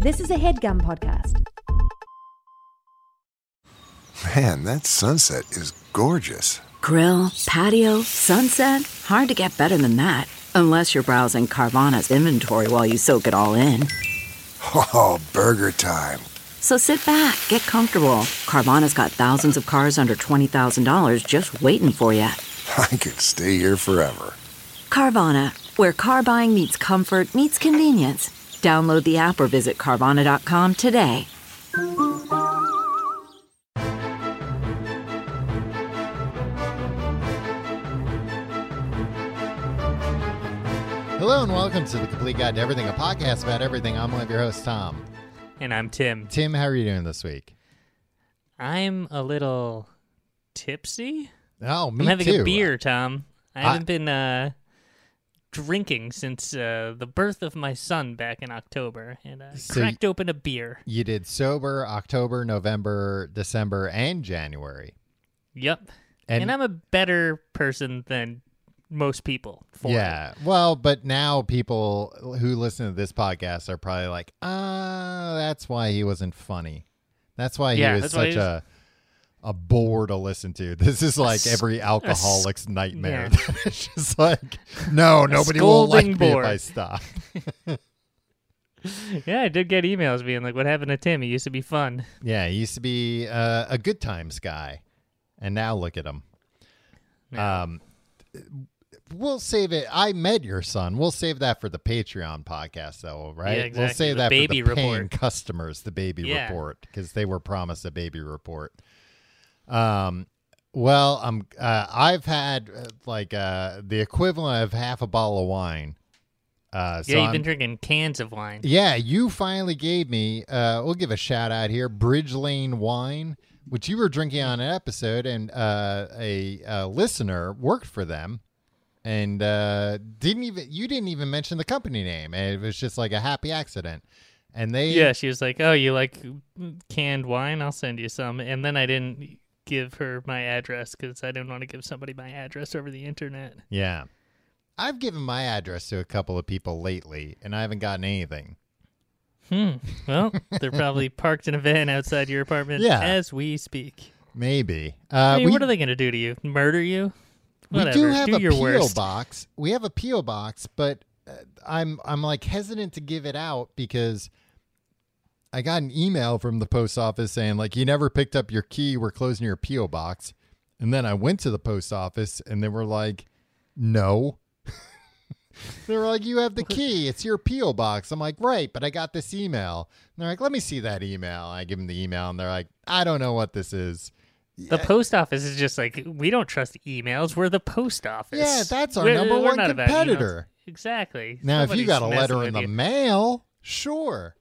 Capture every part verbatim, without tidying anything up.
This is a HeadGum podcast. Man, that sunset is gorgeous. Grill, patio, sunset. Hard to get better than that. Unless you're browsing Carvana's inventory while you soak it all in. Oh, burger time. So sit back, get comfortable. Carvana's got thousands of cars under twenty thousand dollars just waiting for you. I could stay here forever. Carvana, where car buying meets comfort meets convenience. Download the app or visit Carvana dot com today. Hello and welcome to the Complete Guide to Everything, a podcast about everything. I'm one of your hosts, Tom. And I'm Tim. Tim, how are you doing this week? I'm a little tipsy. Oh, me I'm having too. a beer, Tom. I I- haven't been uh, drinking since uh, the birth of my son back in October, and I So cracked open a beer. You did sober October, November, December, and January. Yep. And- And, I'm a better person than most people. For Yeah. Well, but now people who listen to this podcast are probably like, ah, that's why he wasn't funny. That's why he Yeah, was that's why such he was- a a bore to listen to. This is like every alcoholic's nightmare. yeah. It's just like, no, nobody will like scolding me bore. if I stop. Yeah, I did get emails being like, what happened to Tim? He used to be fun. Yeah, he used to be uh, a good times guy, and now look at him. Yeah. Um, we'll save it. I met your son. We'll save that for the Patreon podcast, though, right? Yeah, We'll exactly. save The that baby for the paying report. customers, the baby Yeah. report, because they were promised a baby report. Um, well, I'm. Uh, I've had uh, like uh, the equivalent of half a bottle of wine. Uh, so yeah, you've I'm- been drinking cans of wine. Yeah, you finally gave me, uh, we'll give a shout out here, Bridge Lane Wine, which you were drinking on an episode, and uh, a, a listener worked for them and uh, didn't even, you didn't even mention the company name. And it was just like a happy accident. And they, Yeah, she was like, oh, you like canned wine? I'll send you some. And then I didn't give her my address because I didn't want to give somebody my address over the internet. yeah. I've given my address to a couple of people lately, and I haven't gotten anything. Hmm. Well, they're probably parked in a van outside your apartment Yeah. as we speak. Maybe. Uh, I mean, we, what are they going to do to you? Murder you? Whatever. We do have do a your P O worst. box. We have a P O box, but uh, I'm I'm like hesitant to give it out because I got an email from the post office saying like you never picked up your key. We're closing your P O box. And then I went to the post office and they were like, no. They were like, you have the key. It's your P O box. I'm like, right, but I got this email. And they're like, let me see that email. I give them the email and they're like, I don't know what this is. The post office is just like, we don't trust emails. We're the post office. Yeah, that's our We're- number we're one not about competitor. emails. Exactly. Now, if you Nobody's got a messing letter with in the you. mail, sure.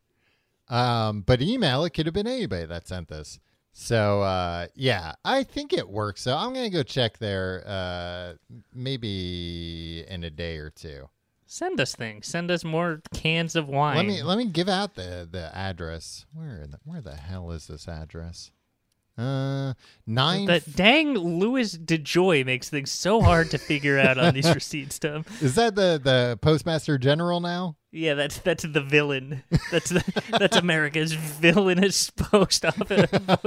Um, but email, it could have been anybody that sent this. So, uh, yeah, I think it works. So I'm going to go check there uh, maybe in a day or two. Send us things. Send us more cans of wine. Let me let me give out the, the address. Where the, where the hell is this address? Uh, nine. That dang Louis DeJoy makes things so hard to figure out on these receipts, Tom. Is that the, the postmaster general now? Yeah, that's that's the villain. That's the, that's America's villainous post office.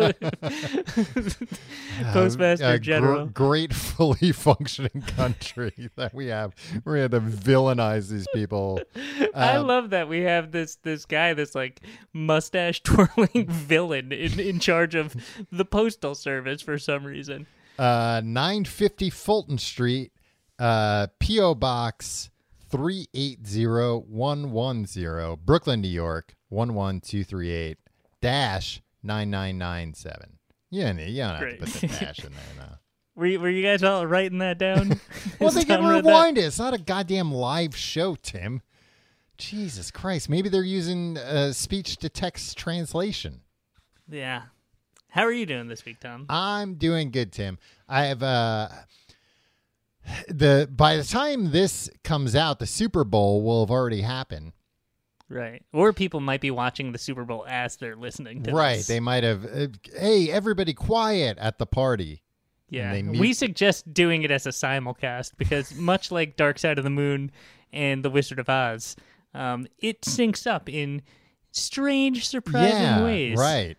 Postmaster a gr- General. gratefully functioning country that we have. We had to villainize these people. I Um, love that we have this this guy, this like mustache twirling villain in, in charge of the postal service for some reason. uh, nine fifty Fulton Street, uh, P O Box three eight zero one one zero, Brooklyn, New York one one two three eight dash nine nine nine seven. Yeah, you don't have Great. to put the dash in there now. Were you, were you guys all writing that down? Well, Has they can Tom read that? rewind it. It's not a goddamn live show, Tim. Jesus Christ. Maybe they're using uh, speech to text translation. Yeah. How are you doing this week, Tom? I'm doing good, Tim. I have uh the by the time this comes out, the Super Bowl will have already happened. Right. Or people might be watching the Super Bowl as they're listening to Right. this. They might have uh, hey, everybody quiet at the party. Yeah. they mute- We suggest doing it as a simulcast because much like Dark Side of the Moon and The Wizard of Oz, um, it syncs up in strange, surprising yeah, ways. Right.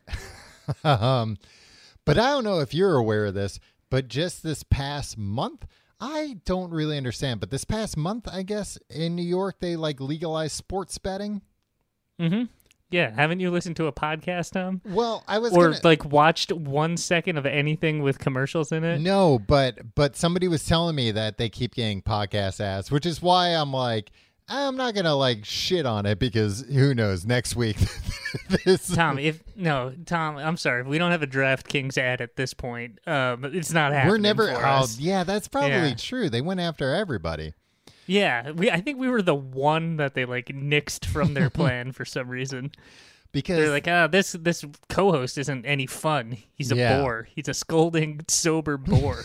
um, but I don't know if you're aware of this, but just this past month, I don't really understand. But this past month, I guess, in New York, they like legalized sports betting. Mm-hmm. Yeah. Haven't you listened to a podcast, Tom? Well, I was Or gonna... like watched one second of anything with commercials in it? No, but but somebody was telling me that they keep getting podcast ads, which is why I'm like, I'm not gonna like shit on it because who knows next week. this Tom, if no, Tom, I'm sorry, we don't have a DraftKings ad at this point. Um, it's not happening. we're never. For Oh, us. yeah, that's probably Yeah. true. They went after everybody. Yeah, we. I think we were the one that they like nixed from their plan for some reason. Because They're like, ah, this this co-host isn't any fun. He's a Yeah. bore. He's a scolding, sober bore.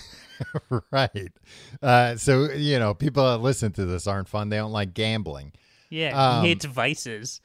right. Uh, so, you know, people that listen to this aren't fun. They don't like gambling. Yeah, Um, he hates vices.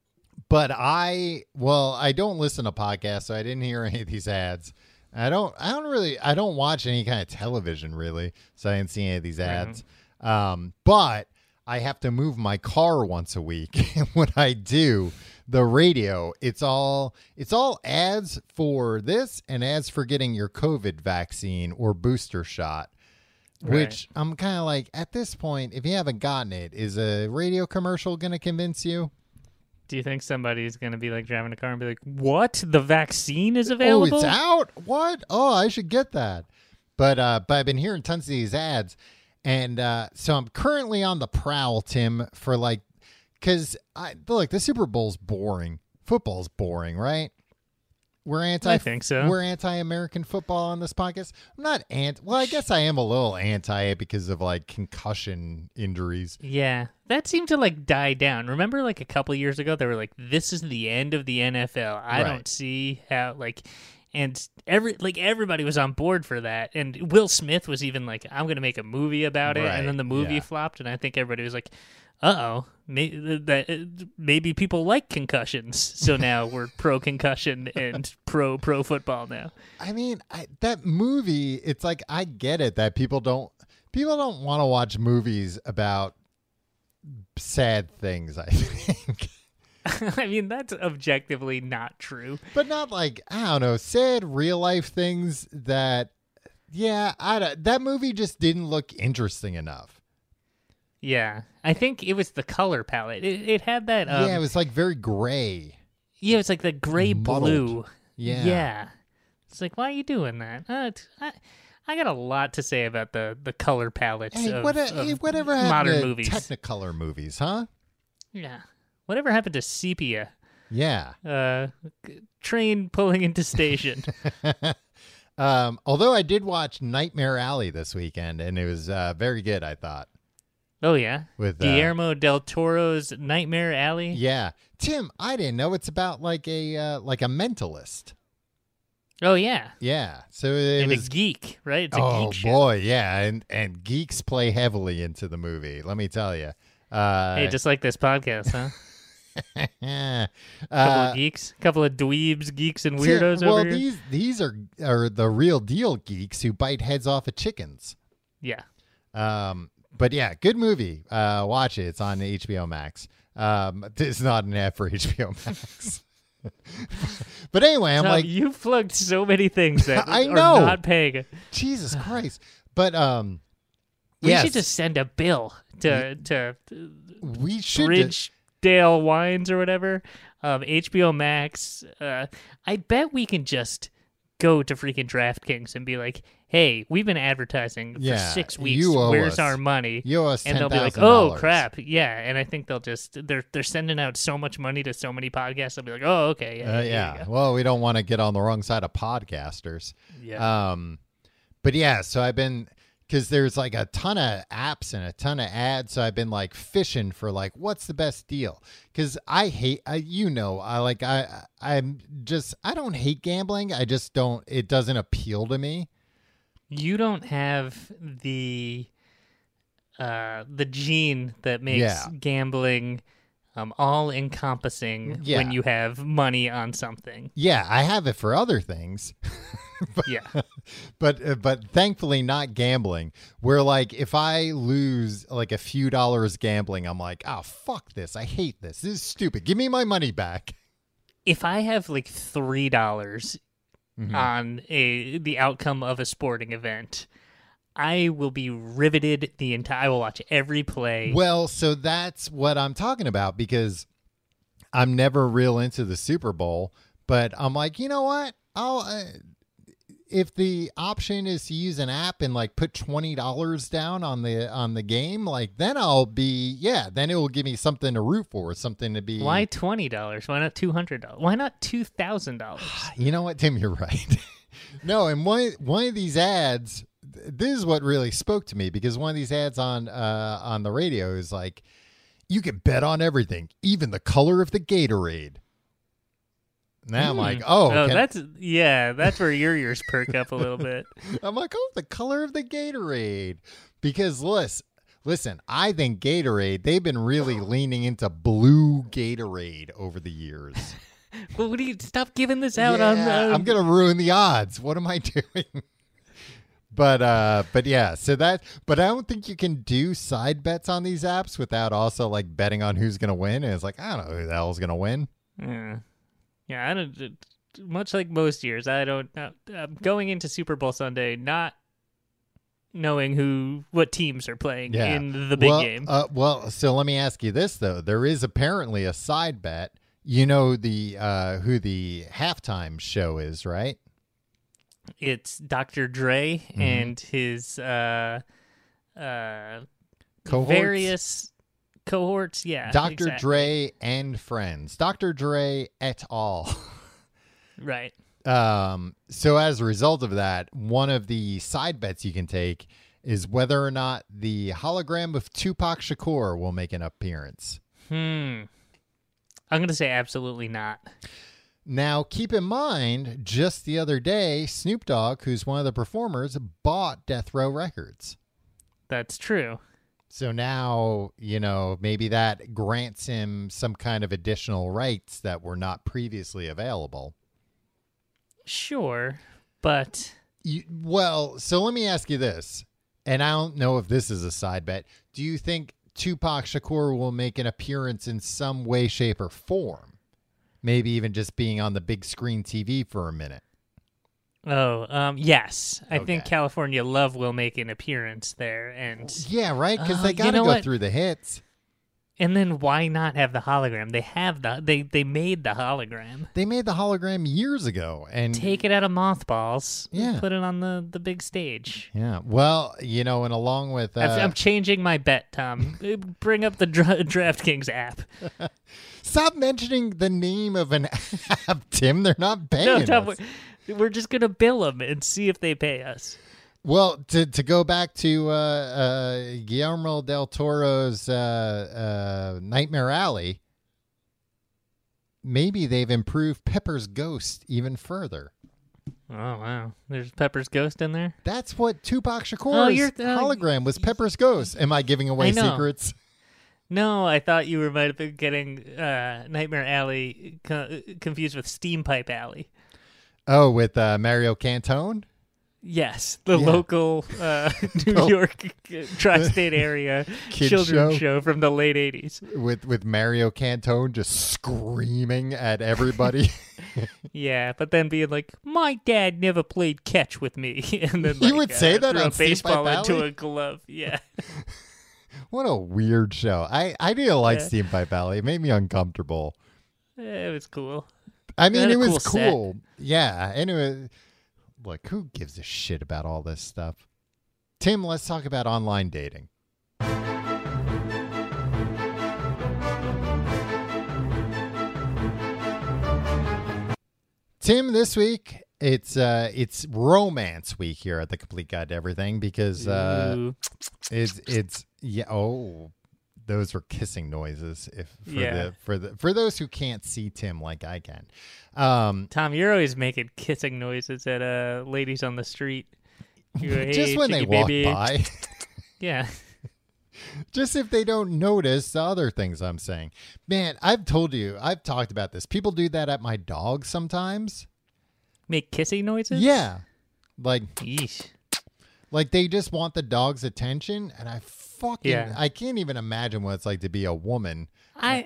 But I, well, I don't listen to podcasts, so I didn't hear any of these ads. I don't, I don't really, I don't watch any kind of television really, so I didn't see any of these ads. Um, but I have to move my car once a week. And when I do, the radio, it's all, it's all ads for this and ads for getting your COVID vaccine or booster shot. Which I'm kind of like, at this point, if you haven't gotten it, is a radio commercial going to convince you? Do you think somebody's going to be like driving a car and be like, what? The vaccine is Oh, available? it's out? What? Oh, I should get that. But uh, but I've been hearing tons of these ads. And uh, so I'm currently on the prowl, Tim, for like, because I look, the Super Bowl's boring. Football's boring, right? We're anti. I think so. We're anti-American football on this podcast. I'm not anti. Well, I guess I am a little anti it because of like concussion injuries. Yeah, that seemed to like die down. Remember, like a couple years ago, they were like, "This is the end of the N F L." I Right. don't see how like, and every like everybody was on board for that. And Will Smith was even like, "I'm going to make a movie about it," Right, and then the movie yeah. flopped. And I think everybody was like, "Uh oh, maybe that maybe people like concussions." So now we're pro concussion and pro pro football now. I mean, I, that movie, it's like, I get it that people don't people don't want to watch movies about sad things, I think. I mean, that's objectively not true. But not like, I don't know, sad real life things that, yeah, I don't, that movie just didn't look interesting enough. Yeah, I think it was the color palette. It, it had that. Um, yeah, it was like very gray. Yeah, it's like the gray Muddled. blue. Yeah. Yeah. It's like, why are you doing that? Uh, t- I, I got a lot to say about the, the color palettes Hey, of, what, of hey, whatever happened modern to movies. Technicolor movies, huh? Yeah. Whatever happened to sepia? Yeah. Uh, g- train pulling into station. um, although I did watch Nightmare Alley this weekend, and it was uh, very good, I thought. Oh, yeah. With uh, Guillermo del Toro's Nightmare Alley. Yeah. Tim, I didn't know it's about like a uh, like a mentalist. Oh, yeah. Yeah. So it and was a geek, right? It's a oh geek show. boy, yeah, and and geeks play heavily into the movie. Let me tell you. Uh, Hey, just like this podcast, huh? uh, couple of geeks, couple of dweebs, geeks, and weirdos Tim, well, over here. these these are are the real deal geeks who bite heads off of chickens. Yeah. Um, but yeah, good movie. Uh, watch it. It's on H B O Max. Um, it's not an ad for H B O Max. But anyway, I'm Tom, like, you plugged so many things that I are know. not paying. Jesus Christ. But um, We yes, should just send a bill to to we should just- Ridgedale Wines or whatever, um, H B O Max. Uh, I bet we can just go to freaking DraftKings and be like, "Hey, we've been advertising Yeah, for six weeks. you owe Where's us. our money?" you owe us And they'll be like, ten thousand dollars. "Oh crap, yeah!" And I think they'll just they're they're sending out so much money to so many podcasts. They'll be like, "Oh, okay, yeah, Uh, here you yeah. go." Well, we don't want to get on the wrong side of podcasters. yeah." Um, but yeah, so I've been, because there's like a ton of apps and a ton of ads. So I've been like fishing for like, what's the best deal? Because I hate, I, you know, I like, I, I'm just, I don't hate gambling. I just don't, it doesn't appeal to me. You don't have the uh, the gene that makes Yeah. gambling um, all encompassing Yeah. when you have money on something. Yeah, I have it for other things. Yeah. but uh, but thankfully not gambling. Where like if I lose like a few dollars gambling, I'm like, oh fuck this, I hate this. This is stupid. Give me my money back. If I have like three dollars Mhm. on a the outcome of a sporting event, I will be riveted the entire. I will watch every play. Well, so that's what I'm talking about because I'm never real into the Super Bowl, but I'm like, you know what? I'll uh, if the option is to use an app and like put twenty dollars down on the on the game, like then I'll be yeah, then it will give me something to root for, something to be. Why twenty dollars? Why not two hundred dollars? Why not two thousand dollars? You know what, Tim? You're right. No, and one one of these ads. This is what really spoke to me because one of these ads on uh, on the radio is like, you can bet on everything, even the color of the Gatorade. Now I'm like, oh, oh can- that's yeah, that's where your ears perk up a little bit. I'm like, oh, the color of the Gatorade. Because listen, listen, I think Gatorade, they've been really leaning into blue Gatorade over the years. Well, what do you stop giving this out Yeah, on? Uh, I'm gonna ruin the odds. What am I doing? But uh, but yeah, so that. But I don't think you can do side bets on these apps without also like betting on who's gonna win. And it's like I don't know who the hell's gonna win. Yeah, yeah. I don't. Much like most years, I don't. Uh, I'm going into Super Bowl Sunday not knowing who, what teams are playing Yeah. in the big well, game. Uh, well, so let me ask you this though: there is apparently a side bet. You know the uh, who the halftime show is, right? It's Doctor Dre Mm-hmm. and his uh, uh, Cohorts? various cohorts. Yeah, Doctor exactly. Dre and friends. Doctor Dre et al. Right. Um, so as a result of that, one of the side bets you can take is whether or not the hologram of Tupac Shakur will make an appearance. Hmm. I'm gonna say absolutely not. Now, keep in mind, just the other day, Snoop Dogg, who's one of the performers, bought Death Row Records. That's true. So now, you know, maybe that grants him some kind of additional rights that were not previously available. Sure, but You, well, so let me ask you this, and I don't know if this is a side bet. Do you think Tupac Shakur will make an appearance in some way, shape, or form? Maybe even just being on the big screen T V for a minute. oh, um, yes, I think Okay. California Love will make an appearance there, and Yeah, right? Because Uh, they you got to know go what? through the hits. and then why not have the hologram? They have the they they made the hologram. They made the hologram years ago, and Take it out of mothballs. Yeah. Put it on the the big stage. yeah, well, you know, and along with uh, I've- I'm changing my bet, Tom. Bring up the dra- DraftKings app. stop mentioning the name of an app, Tim. They're not paying No, Tom, us. we're, we're just gonna bill them and see if they pay us. Well, to to go back to uh, uh, Guillermo del Toro's uh, uh, Nightmare Alley, maybe they've improved Pepper's Ghost even further. Oh wow, there's Pepper's Ghost in there. That's what Tupac Oh, Shakur's you're- uh, hologram was. Pepper's Ghost. Am I giving away I know. secrets? No, I thought you were might have been getting uh, Nightmare Alley co- confused with Steam Pipe Alley. Oh, with uh, Mario Cantone? Yes, the Yeah. local uh, New Oh. York tri-state area Kid children's show. show. from the late eighties. With with Mario Cantone just screaming at everybody. Yeah, but then being like, "My dad never played catch with me," and then You like, would say uh, that throw on a Steam baseball Pipe into Alley? a glove. Yeah, What a weird show. I, I didn't like Yeah. Steam Pipe Alley. It made me uncomfortable. it was cool. I mean, had a it was cool set. cool. Yeah. Anyway, look, who gives a shit about all this stuff? Tim, let's talk about online dating. Tim, this week it's uh it's romance week here at the Complete Guide to Everything because uh Ooh. it's it's yeah oh those were kissing noises if for Yeah. the for the for those who can't see Tim like I can. Um Tom, you're always making kissing noises at uh ladies on the street. You go, "Hey, just when they chickie walk baby." by. Yeah. Just if they don't notice the other things I'm saying. Man, I've told you, I've talked about this. People do that at my dog sometimes. Make kissing noises? Yeah. Like, Yeesh. like they just want the dog's attention, and I fucking Yeah. I can't even imagine what it's like to be a woman. I.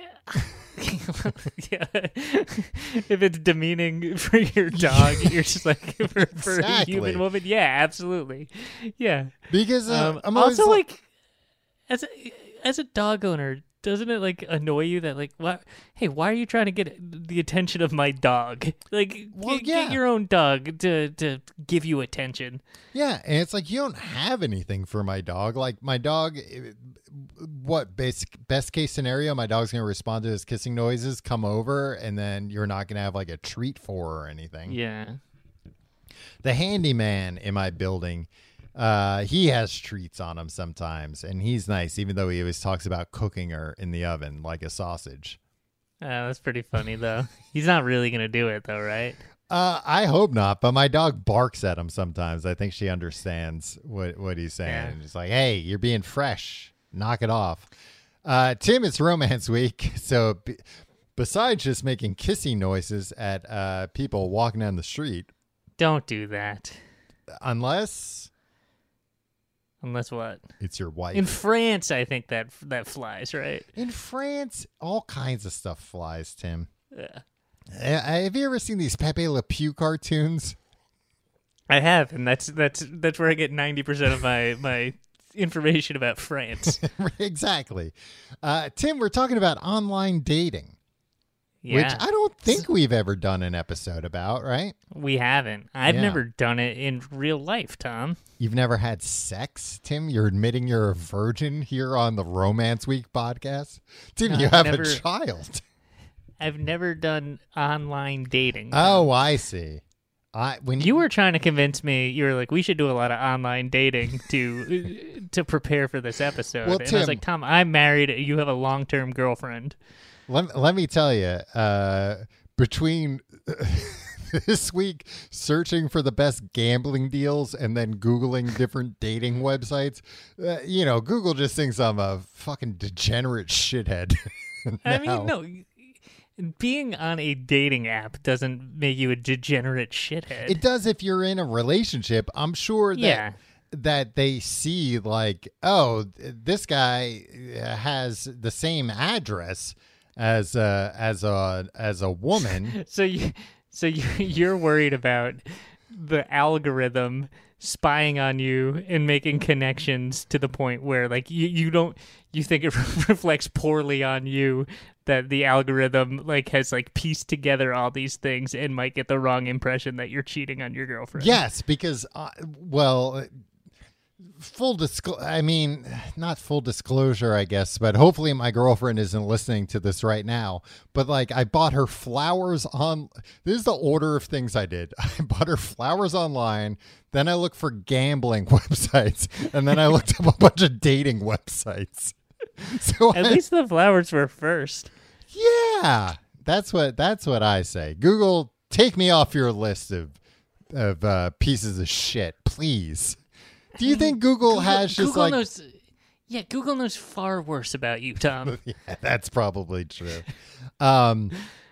Yeah. If it's demeaning for your dog, you're just like for, for a Exactly. human woman. Yeah, absolutely. Yeah. Because uh, Um, I'm always also, like, like, as a as a dog owner, doesn't it like annoy you that like, why? Hey, why are you trying to get the attention of my dog? Like, Well, get, yeah. get your own dog to to give you attention. yeah, and it's like you don't have anything for my dog. Like my dog, eh, what basic best case scenario? My dog's gonna respond to his kissing noises, come over, and then you're not gonna have like a treat for her or anything. Yeah. The handyman in my building, uh, he has treats on him sometimes, and he's nice, even though he always talks about cooking her in the oven like a sausage. Uh, that's pretty funny though. He's not really gonna do it though, right? Uh, I hope not, but my dog barks at him sometimes. I think she understands what, what he's saying. Yeah. And it's like, hey, you're being fresh. Knock it off. Uh, Tim, it's romance week. So b- besides just making kissing noises at uh, people walking down the street, Don't do that. unless Unless what? it's your wife. In France, I think that that flies, right? In France, all kinds of stuff flies, Tim. Yeah. Uh, have you ever seen these Pepe Le Pew cartoons? I have, and that's that's that's where I get ninety percent of my my information about France. Exactly. Uh, Tim, we're talking about online dating, Yeah, which I don't think we've ever done an episode about, right? we haven't. I've Yeah. never done it in real life, Tom. You've never had sex, Tim? You're admitting you're a virgin here on the Romance Week podcast? Tim, No, you I've have never- a child. I've never done online dating. Oh, I see. I when You were trying to convince me. You were like, we should do a lot of online dating to to prepare for this episode. Well, and I Tim- was like, Tom, I'm married. You have a long term girlfriend. Let, let me tell you, uh, between this week searching for the best gambling deals and then Googling different dating websites, uh, you know, Google just thinks I'm a fucking degenerate shithead. I now. mean, no. Being on a dating app doesn't make you a degenerate shithead. It does if you're in a relationship. I'm sure that Yeah. that they see like, oh, this guy has the same address as uh, as a as a woman. So you, so you, you're worried about the algorithm spying on you and making connections to the point where, like, you, you don't you think it reflects poorly on you that the algorithm like has like pieced together all these things and might get the wrong impression that you're cheating on your girlfriend. Yes, because uh, well, full disclosure. I mean, not full disclosure, I guess, but hopefully my girlfriend isn't listening to this right now. But like, I bought her flowers on. This is the order of things I did. I bought her flowers online. Then I looked for gambling websites, and then I looked up a bunch of dating websites. So At I, least the flowers were first. yeah, that's what that's what I say. Google, take me off your list of of uh, pieces of shit, please. Do you think Google, has just Google like? knows. Yeah, Google knows far worse about you, Tom. Yeah, that's probably true. Um,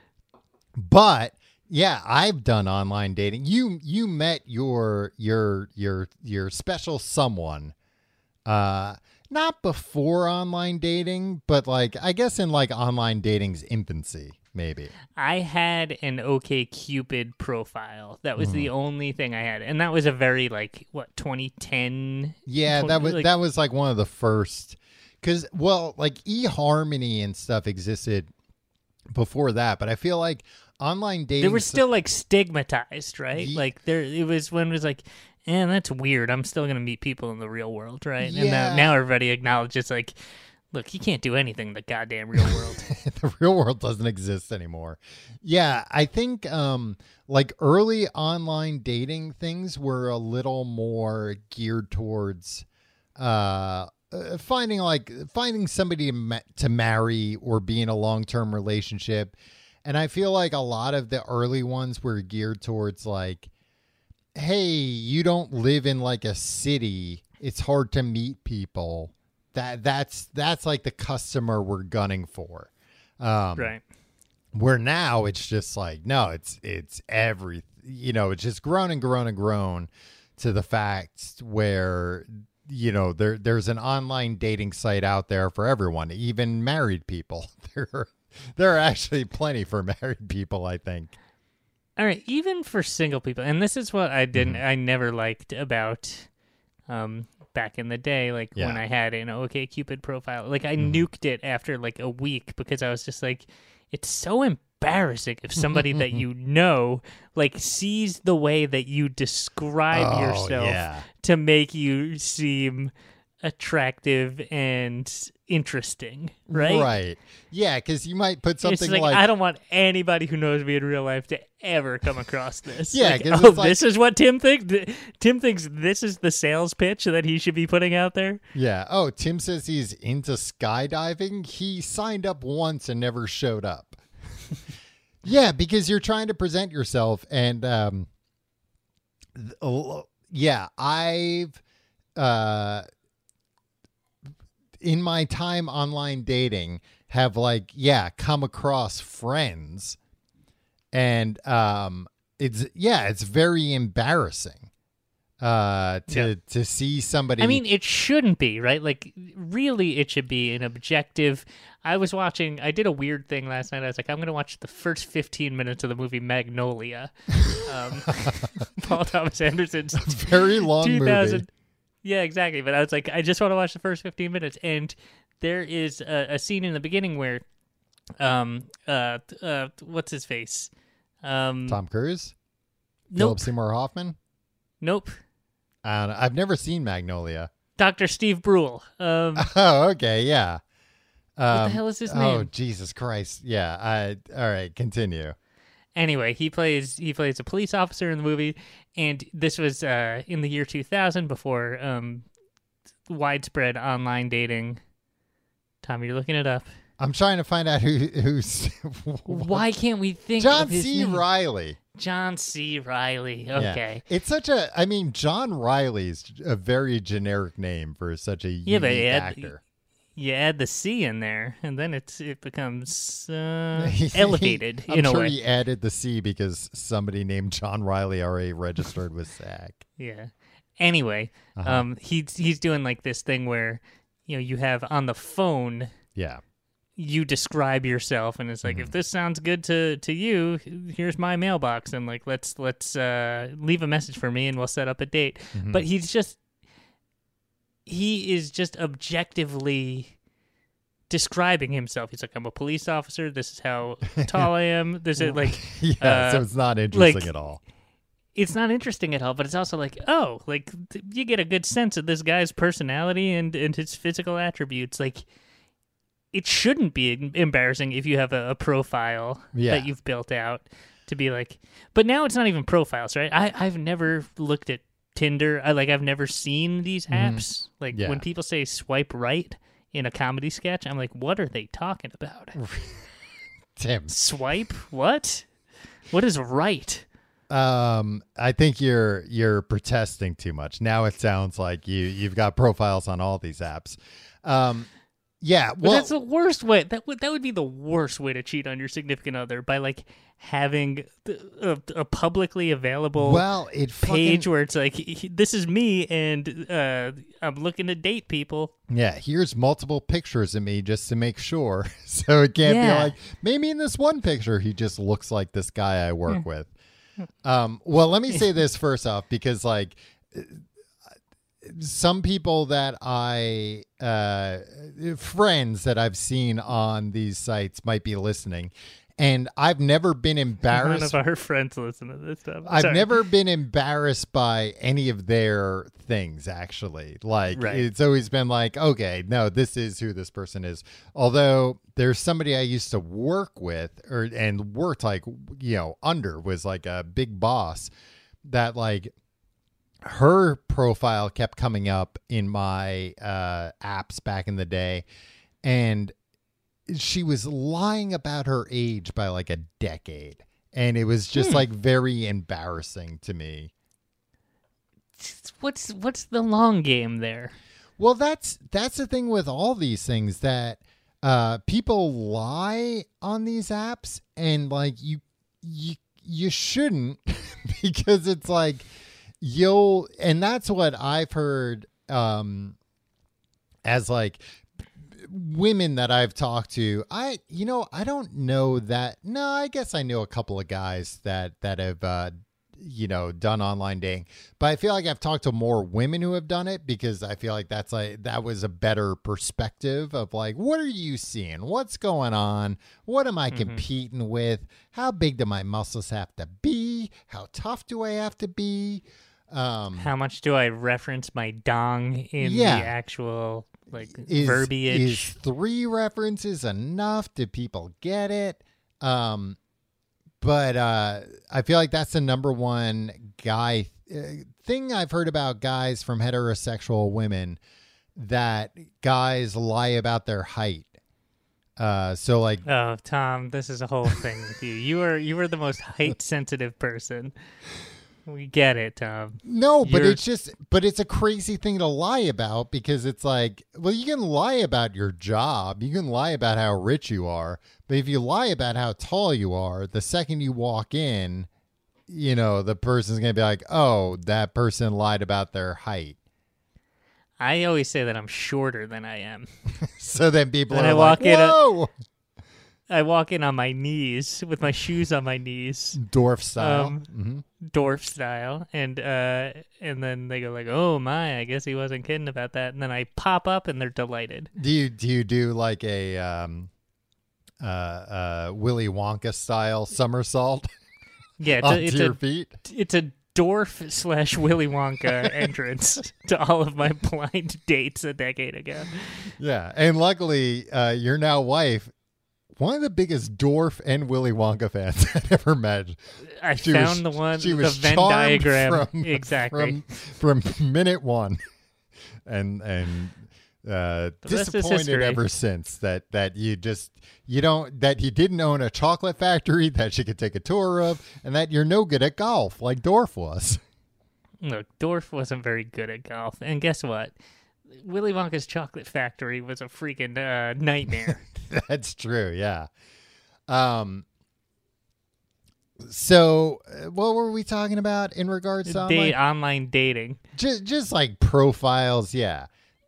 but yeah, I've done online dating. You you met your your your your special someone, uh, not before online dating, but like I guess in like online dating's infancy, maybe. I had an OkCupid profile. That was Mm-hmm. the only thing I had, and that was a very like what twenty ten. Yeah, tw- that was like- that was like one of the first, because well, like eHarmony and stuff existed before that, but I feel like online dating They were still like stigmatized, right? Ye- Like there, it was when it was like, eh, that's weird. I'm still gonna meet people in the real world, right? And Yeah. now, now everybody acknowledges like, look, you can't do anything in the goddamn real world. the real world doesn't exist anymore. Yeah, I think um like early online dating things were a little more geared towards uh uh, finding like finding somebody to, ma- to marry or be in a long-term relationship. And I feel like a lot of the early ones were geared towards like, hey, you don't live in like a city, it's hard to meet people. That that's that's like the customer we're gunning for. Um, Right. Where now it's just like, no, it's it's every, you know, it's just grown and grown and grown to the fact where, you know, there there's an online dating site out there for everyone, even married people. There are, there are actually plenty for married people, I think. All right, even for single people, and this is what I didn't, Mm-hmm. I never liked about um, back in the day, like Yeah. when I had an OkCupid profile. Like I Mm-hmm. nuked it after like a week because I was just like, it's so embarrassing if somebody that you know like sees the way that you describe Oh, yourself yeah. to make you seem attractive and interesting, right? Right. Yeah, because you might put It's something like, like, I don't want anybody who knows me in real life to ever come across this. Yeah, Like, 'cause oh, it's like- this is what Tim thinks. Th- Tim thinks this is the sales pitch that he should be putting out there. yeah, oh, Tim says he's into skydiving. He signed up once and never showed up. Yeah, because you're trying to present yourself. And um, th- oh, yeah, I've, uh, in my time online dating, have like, yeah, come across friends. And um, it's, yeah, it's very embarrassing uh, to, Yeah. to see somebody. I mean, it shouldn't be, right? Like, really, it should be an objective. I was watching, I did a weird thing last night. I was like, I'm going to watch the first fifteen minutes of the movie Magnolia. Um, Paul Thomas Anderson's very long two thousand movie. Yeah, exactly. But I was like, I just want to watch the first fifteen minutes. And there is a, a scene in the beginning where, um, uh, uh, what's his face? Um, Tom Cruise? nope, Philip Seymour Hoffman? nope. I don't know. I've never seen Magnolia. Doctor Steve Brule. Um, Oh, okay, yeah. Um, the hell is his Oh, name? Jesus Christ. Yeah. I. All right, continue. Anyway, he plays he plays a police officer in the movie, and this was uh, in the year two thousand, before um, widespread online dating. Tom, you're looking it up. I'm trying to find out who who's Why can't we think John of his C. name? Riley. John C. Riley. Yeah. Okay. It's such a. I mean, John Riley's a very generic name for such a Yeah, but unique add- actor. You add the C in there, and then it's it becomes uh, He- elevated I'm in a sure way. he added the C because somebody named John Riley already registered with S A C. Yeah. Anyway, Uh-huh. um, he's he's doing like this thing where, you know, you have on the phone, Yeah. you describe yourself, and it's like, Mm-hmm. if this sounds good to to you, here's my mailbox, and like let's let's uh, leave a message for me, and we'll set up a date. Mm-hmm. But he's just he is just objectively describing himself. He's like, I'm a police officer. This is how tall I am. This is like. Yeah. Uh, so it's not interesting like- at all. It's not interesting at all, but it's also like, oh, like th- you get a good sense of this guy's personality and, and his physical attributes. Like, it shouldn't be em- embarrassing if you have a, a profile Yeah. that you've built out to be like. But now it's not even profiles, right? I I've never looked at Tinder. I like I've never seen these apps. Like Mm-hmm. Yeah. when people say swipe right in a comedy sketch, I'm like, what are they talking about? Tim. Swipe? What? What is right? Um, I think you're you're protesting too much. Now it sounds like you you've got profiles on all these apps. Um, yeah, But well, that's the worst way. That would that would be the worst way to cheat on your significant other, by like having th- a, a publicly available well, it page fucking, where it's like, "He- this is me, and uh, I'm looking to date people. yeah. Here's multiple pictures of me just to make sure, so it can't Yeah. be like maybe in this one picture he just looks like this guy I work with. Um, well, let me say this first off, because like some people that I uh, friends that I've seen on these sites might be listening, and I've never been None embarrassed. of our friends listen to this stuff. I've Sorry. never been embarrassed by any of their things, actually. Like, Right. it's always been like, okay, no, this is who this person is. Although there's somebody I used to work with or and worked like, you know, under, was like a big boss that like her profile kept coming up in my uh, apps back in the day. And she was lying about her age by like a decade. And it was just Hmm. like very embarrassing to me. What's what's the long game there? Well, that's that's the thing with all these things, that uh, people lie on these apps, and like you you you shouldn't because it's like you'll, and that's what I've heard um, as like women that I've talked to. I, you know, I don't know that. No, I guess I know a couple of guys that, that have, uh, you know, done online dating, but I feel like I've talked to more women who have done it because I feel like that's like, that was a better perspective of like, what are you seeing? What's going on? What am I mm-hmm. competing with? How big do my muscles have to be? How tough do I have to be? Um, How much do I reference my dong in yeah. the actual like is, verbiage? Is three references enough? Do people get it? Um, But uh, I feel like that's the number one guy uh, thing I've heard about guys from heterosexual women, that guys lie about their height. Uh, so like, oh, Tom, this is a whole thing with you. You are you are the most height sensitive person. We get it, Tom. No, but You're... it's just, but it's a crazy thing to lie about because it's like, well, you can lie about your job. You can lie about how rich you are. But if you lie about how tall you are, the second you walk in, you know, the person's going to be like, oh, that person lied about their height. I always say that I'm shorter than I am. So then people and are I like, walk in whoa. A- I walk in on my knees with my shoes on my knees. Dwarf style. Um, mm-hmm. Dwarf style. And uh, and then they go like, oh my, I guess he wasn't kidding about that. And then I pop up and they're delighted. Do you, do you do like a um, uh, uh, Willy Wonka style somersault? Yeah, it's onto a, it's your a, feet? It's a dwarf slash Willy Wonka entrance to all of my blind dates a decade ago. Yeah. And luckily, uh, your now wife, one of the biggest dwarf and Willy Wonka fans I'd ever met. I she found was, the one, she the was Venn charmed diagram. From, exactly. From, from minute one. And, and, uh, disappointed ever since that, that you just, you don't, that you didn't own a chocolate factory that she could take a tour of, and that you're no good at golf like Dorf was. Look, Dorf wasn't very good at golf. And guess what? Willy Wonka's chocolate factory was a freaking uh, nightmare. That's true. Yeah. Um, so uh, what were we talking about in regards to Date, online? online dating? Just, just like profiles. Yeah.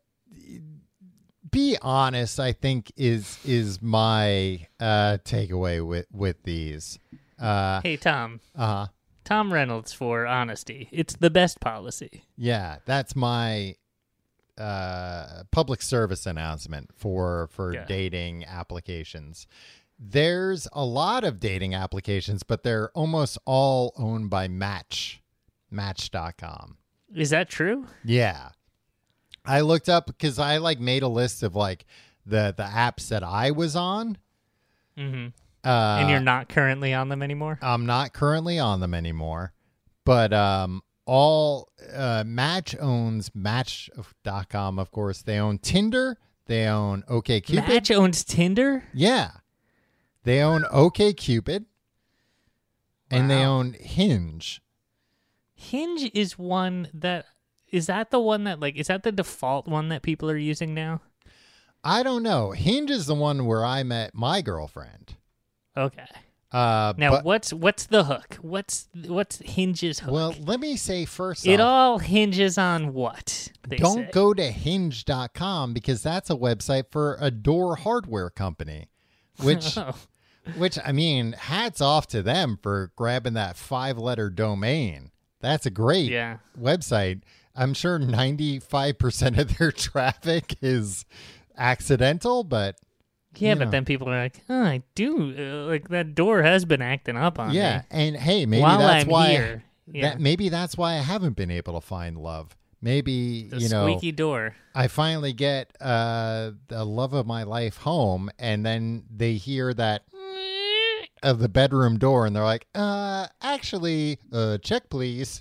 Be honest, I think is, is my, uh, takeaway with, with these. Uh, hey, Tom. uh-huh. Tom Reynolds for honesty. It's the best policy. Yeah. That's my, uh, public service announcement for, for yeah. dating applications. There's a lot of dating applications, but they're almost all owned by Match, Match dot com. Is that true? Yeah. I looked up because I like made a list of like the, the apps that I was on. Mm-hmm. Uh, and you're not currently on them anymore? I'm not currently on them anymore, but, um, all, uh, Match owns Match dot com. Of course, they own Tinder. They own OkCupid. Match owns Tinder? Yeah. They own OkCupid, and Wow. they own Hinge. Hinge is one that is that the one that like is that the default one that people are using now? I don't know. Hinge is the one where I met my girlfriend. Okay. Uh, Now but, what's what's the hook? What's what's Hinge's hook? well, let me say first it off, all hinges on what? They don't say. go to Hinge dot com because that's a website for a door hardware company, which. Oh. Which, I mean, hats off to them for grabbing that five-letter domain. That's a great Yeah. website. I'm sure ninety-five percent of their traffic is accidental, but... Yeah, you but know. then people are like, oh, I do. Uh, like, that door has been acting up on Yeah, me. and hey, maybe While that's I'm why... here. Yeah. That, maybe that's why I haven't been able to find love. Maybe, The you know... squeaky door. I finally get uh, the love of my life home, and then they hear that... of the bedroom door, and they're like, uh, actually, uh, check please.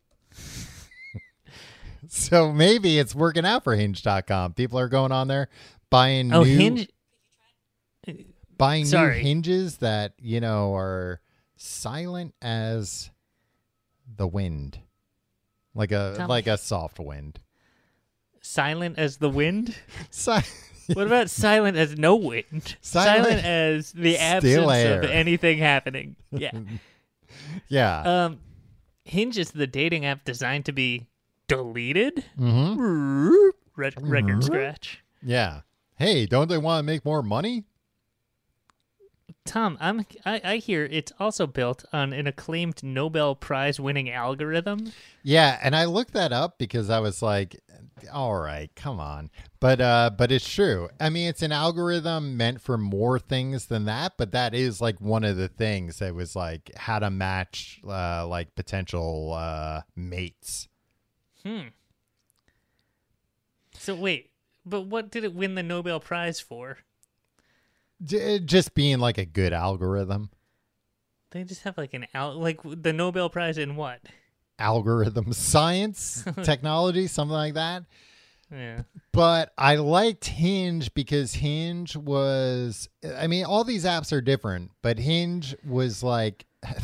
So maybe it's working out for Hinge dot com. People are going on there buying Oh, new, Hinge. buying Sorry. new hinges that, you know, are silent as the wind. Like a, Tell like me. a soft wind. Silent as the wind? Si- What about silent as no wind? Silent- Silent as the Still absence air. of anything happening. Yeah. yeah. Um, Hinge is the dating app designed to be deleted? Mm-hmm. Re- record scratch. Yeah. Hey, don't they want to make more money? Tom, I'm, I, I hear it's also built on an acclaimed Nobel Prize-winning algorithm. Yeah, and I looked that up because I was like, all right, come on. But uh, but it's true. I mean, it's an algorithm meant for more things than that, but that is like one of the things that was like how to match uh, like potential uh, mates. Hmm. So wait, but what did it win the Nobel Prize for? J- just being like a good algorithm. They just have like an al- like the Nobel Prize in what? Algorithm science, technology, something like that. Yeah. But I liked Hinge because Hinge was, I mean, all these apps are different, but Hinge was like,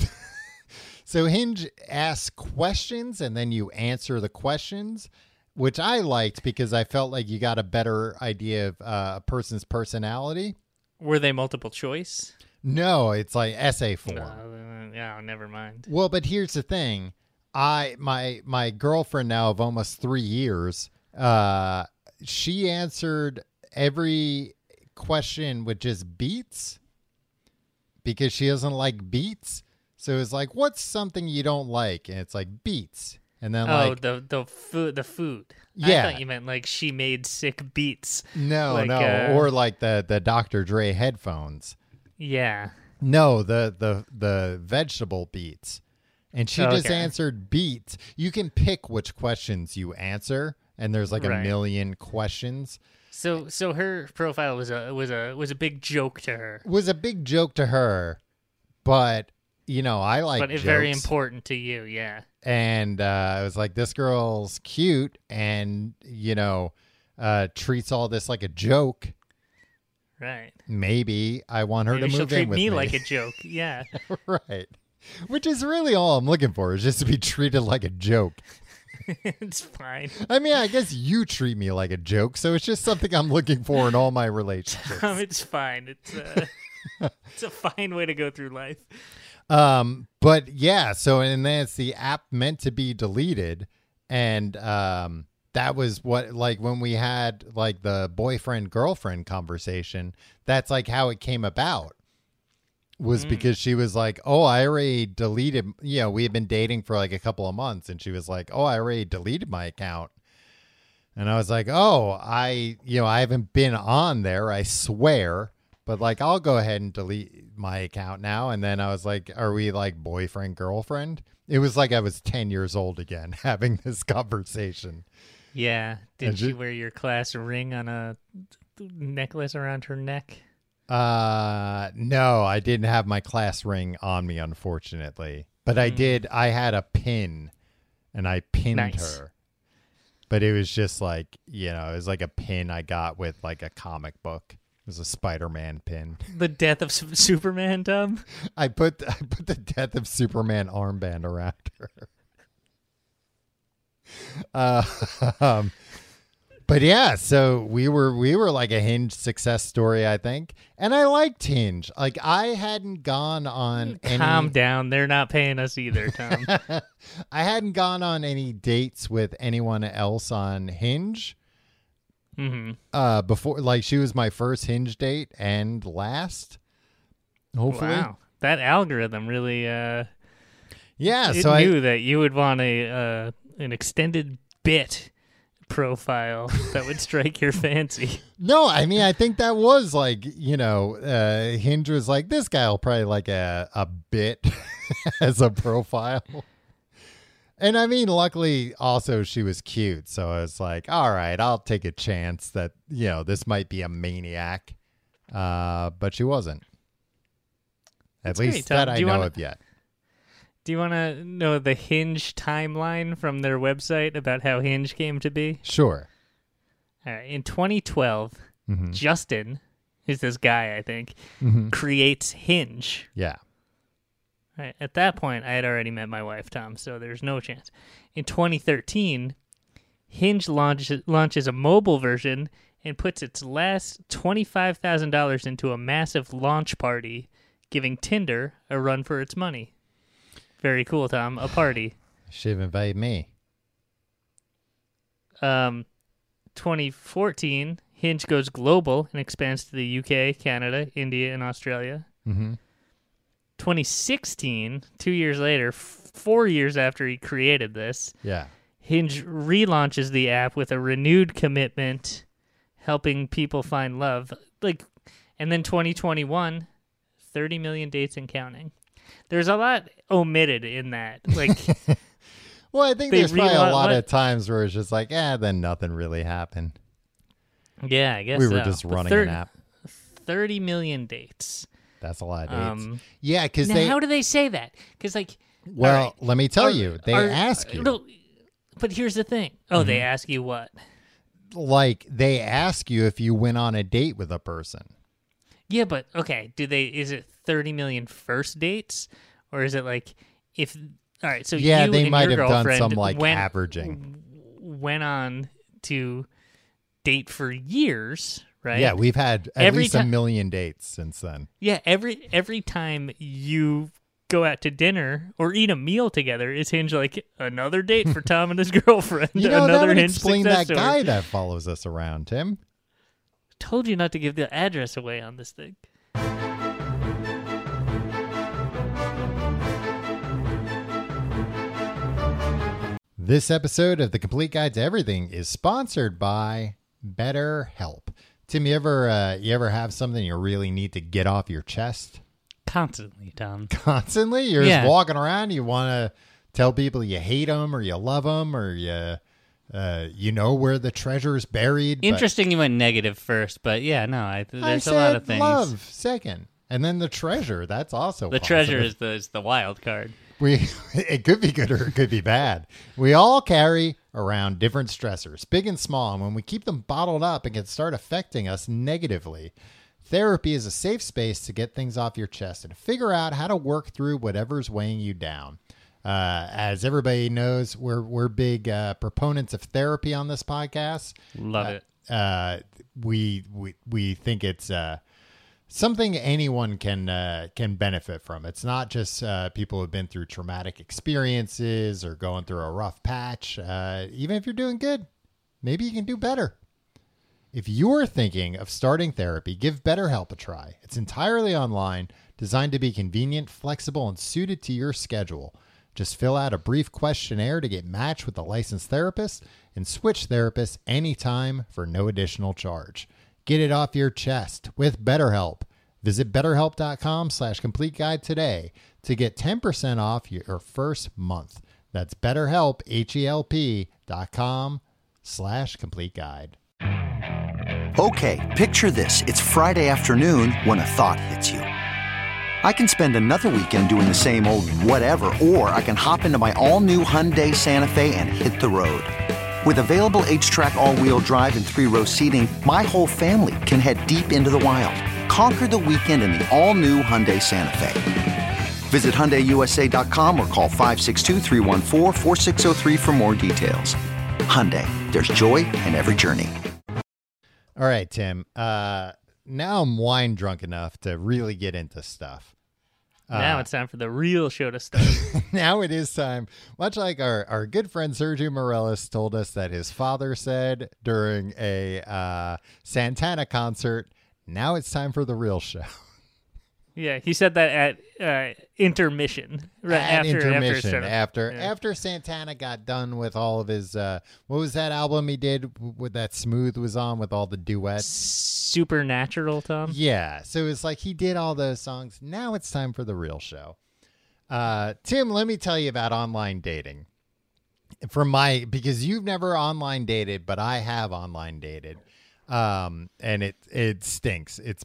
so Hinge asks questions and then you answer the questions, which I liked because I felt like you got a better idea of uh, a person's personality. Were they multiple choice? No, it's like essay form. No, yeah, never mind. Well, but here's the thing. I my my girlfriend now of almost three years, uh, she answered every question with just beets because she doesn't like beets. So it's like, what's something you don't like? And it's like beets. And then oh, like the the food, the food. Yeah. I thought you meant like she made sick beets. no, like, no, uh, or like the the Doctor Dre headphones. Yeah. No, the the the vegetable beets. And she Oh, just okay. answered beets. You can pick which questions you answer, and there's like a Right. million questions. So so her profile was a was a was a big joke to her, It was a big joke to her, but you know, I like but it's jokes. very important to you. Yeah. And uh, I was like, this girl's cute, and you know, uh, treats all this like a joke. Right. Maybe I want her Maybe to she'll move treat in with me me. like a joke. Yeah. Right. Which is really all I'm looking for, is just to be treated like a joke. It's fine. I mean, I guess you treat me like a joke, so it's just something I'm looking for in all my relationships. Um, it's fine. It's uh, it's a fine way to go through life. Um, but yeah, so and then it's the app meant to be deleted, and um, that was what, like when we had like the boyfriend girlfriend conversation. That's like how it came about. Was because she was like, oh, I already deleted, you know, we had been dating for like a couple of months, and she was like, oh, I already deleted my account. And I was like, oh, I, you know, I haven't been on there, I swear, but like, I'll go ahead and delete my account now. And then I was like, are we like boyfriend, girlfriend? It was like I was ten years old again having this conversation. Yeah. Did And she she- wear your class ring on a necklace around her neck? Uh, no, I didn't have my class ring on me, unfortunately. But I did. I had a pin, and I pinned Nice. her. But it was just like, you know, it was like a pin I got with like a comic book. It was a Spider-Man pin. The death of Su- Superman, Tom? I put I put the Death of Superman armband around her. Uh, um, but yeah, so we were we were like a Hinge success story, I think, and I liked Hinge. Like I hadn't gone on any. Calm down. They're not paying us either, Tom. I hadn't gone on any dates with anyone else on Hinge. hmm Uh, before, like she was my first Hinge date and last. Hopefully, Wow. That algorithm really uh, yeah. it So I knew that you would want a uh, an extended bit profile that would strike your fancy. no, I mean I think that was like, you know, uh, Hinge was like, this guy will probably like a a bit as a profile. And I mean, luckily, also she was cute, so I was like, all right, I'll take a chance that, you know, this might be a maniac, uh, but she wasn't. At That's great, least Tom. that Do I you know wanna- of yet. Do you want to know the Hinge timeline from their website about how Hinge came to be? Sure. All right. In twenty twelve, Mhm. Justin, who's this guy, I think, Mhm. creates Hinge. Yeah. Right. At that point, I had already met my wife, Tom, so there's no chance. In twenty thirteen, Hinge launches, launches a mobile version and puts its last twenty-five thousand dollars into a massive launch party, giving Tinder a run for its money. Very cool, Tom. A party. Should have invited me. Um, twenty fourteen, Hinge goes global and expands to the U K, Canada, India, and Australia. Mm-hmm. twenty sixteen, two years later, f- four years after he created this, Yeah. Hinge relaunches the app with a renewed commitment, helping people find love. Like, and then twenty twenty-one, thirty million dates and counting. There's a lot omitted in that. Like, well, I think they there's probably rela- a lot what- of times where it's just like, eh, then nothing really happened. yeah, I guess We were so. just But running thir- an app. thirty million dates. That's a lot of dates. Um, yeah, because now, they. how do they say that? Because, like, well, all right, let me tell are- you, they are- ask you. No, but here's the thing. Oh, they Mm-hmm. ask you what? Like they ask you if you went on a date with a person. Yeah, but okay. Do they? Is it thirty million first dates, or is it like if? All right. So Yeah, you they and might your have done girlfriend some, like, went, averaging. Went on to date for years, right? Yeah, we've had at Every least a ti- million dates since then. Yeah. Every every time you go out to dinner or eat a meal together, is Hinge like another date for Tom and his girlfriend? You know, another that would Hinge explain success that story. guy that follows us around, Tim. Told you not to give the address away on this thing. This episode of The Complete Guide to Everything is sponsored by BetterHelp. Tim, you ever uh, you ever have something you really need to get off your chest Constantly, Tom. constantly? You're Yeah. just walking around. You want to tell people you hate them or you love them or you uh, you know where the treasure's buried. but- Interesting you went negative first, but yeah, no, I, there's I a said lot of things. love second, and then the treasure. That's also The positive. treasure is the is the wild card. We it could be good or it could be bad. We all carry around different stressors, big and small, and when we keep them bottled up, it can start affecting us negatively. Therapy is a safe space to get things off your chest and figure out how to work through whatever's weighing you down. Uh, as everybody knows, we're we're big uh, proponents of therapy on this podcast. Love Uh, it. Uh, we we we think it's uh, something anyone can uh, can benefit from. It's not just uh, people who've been through traumatic experiences or going through a rough patch. Uh, even if you're doing good, maybe you can do better. If you're thinking of starting therapy, give BetterHelp a try. It's entirely online, designed to be convenient, flexible, and suited to your schedule. Just fill out a brief questionnaire to get matched with a licensed therapist and switch therapists anytime for no additional charge. Get it off your chest with BetterHelp. Visit betterhelp.com slash complete guide today to get ten percent off your first month. That's betterhelp, H-E-L-P dot com slash complete guide. Okay, picture this. It's Friday afternoon when a thought hits you. I can spend another weekend doing the same old whatever, or I can hop into my all-new Hyundai Santa Fe and hit the road. With available H-Track all-wheel drive and three-row seating, my whole family can head deep into the wild. Conquer the weekend in the all-new Hyundai Santa Fe. Visit Hyundai U S A dot com or call five six two, three one four, four six zero three for more details. Hyundai, there's joy in every journey. All right, Tim. Uh, now I'm wine drunk enough to really get into stuff. Now Uh, it's time for the real show to start. now it is time. Much like our, our good friend Sergio Morales told us that his father said during a uh, Santana concert, now it's time for the real show. Yeah, he said that at uh, intermission, right At after intermission, after it started. after, Yeah. after Santana got done with all of his, uh, what was that album he did with that Smooth was on with all the duets? Supernatural, Tom. Yeah, so it's like he did all those songs. Now it's time for the real show. Uh, Tim, let me tell you about online dating. From my because you've never online dated, but I have online dated, um, and it it stinks. It's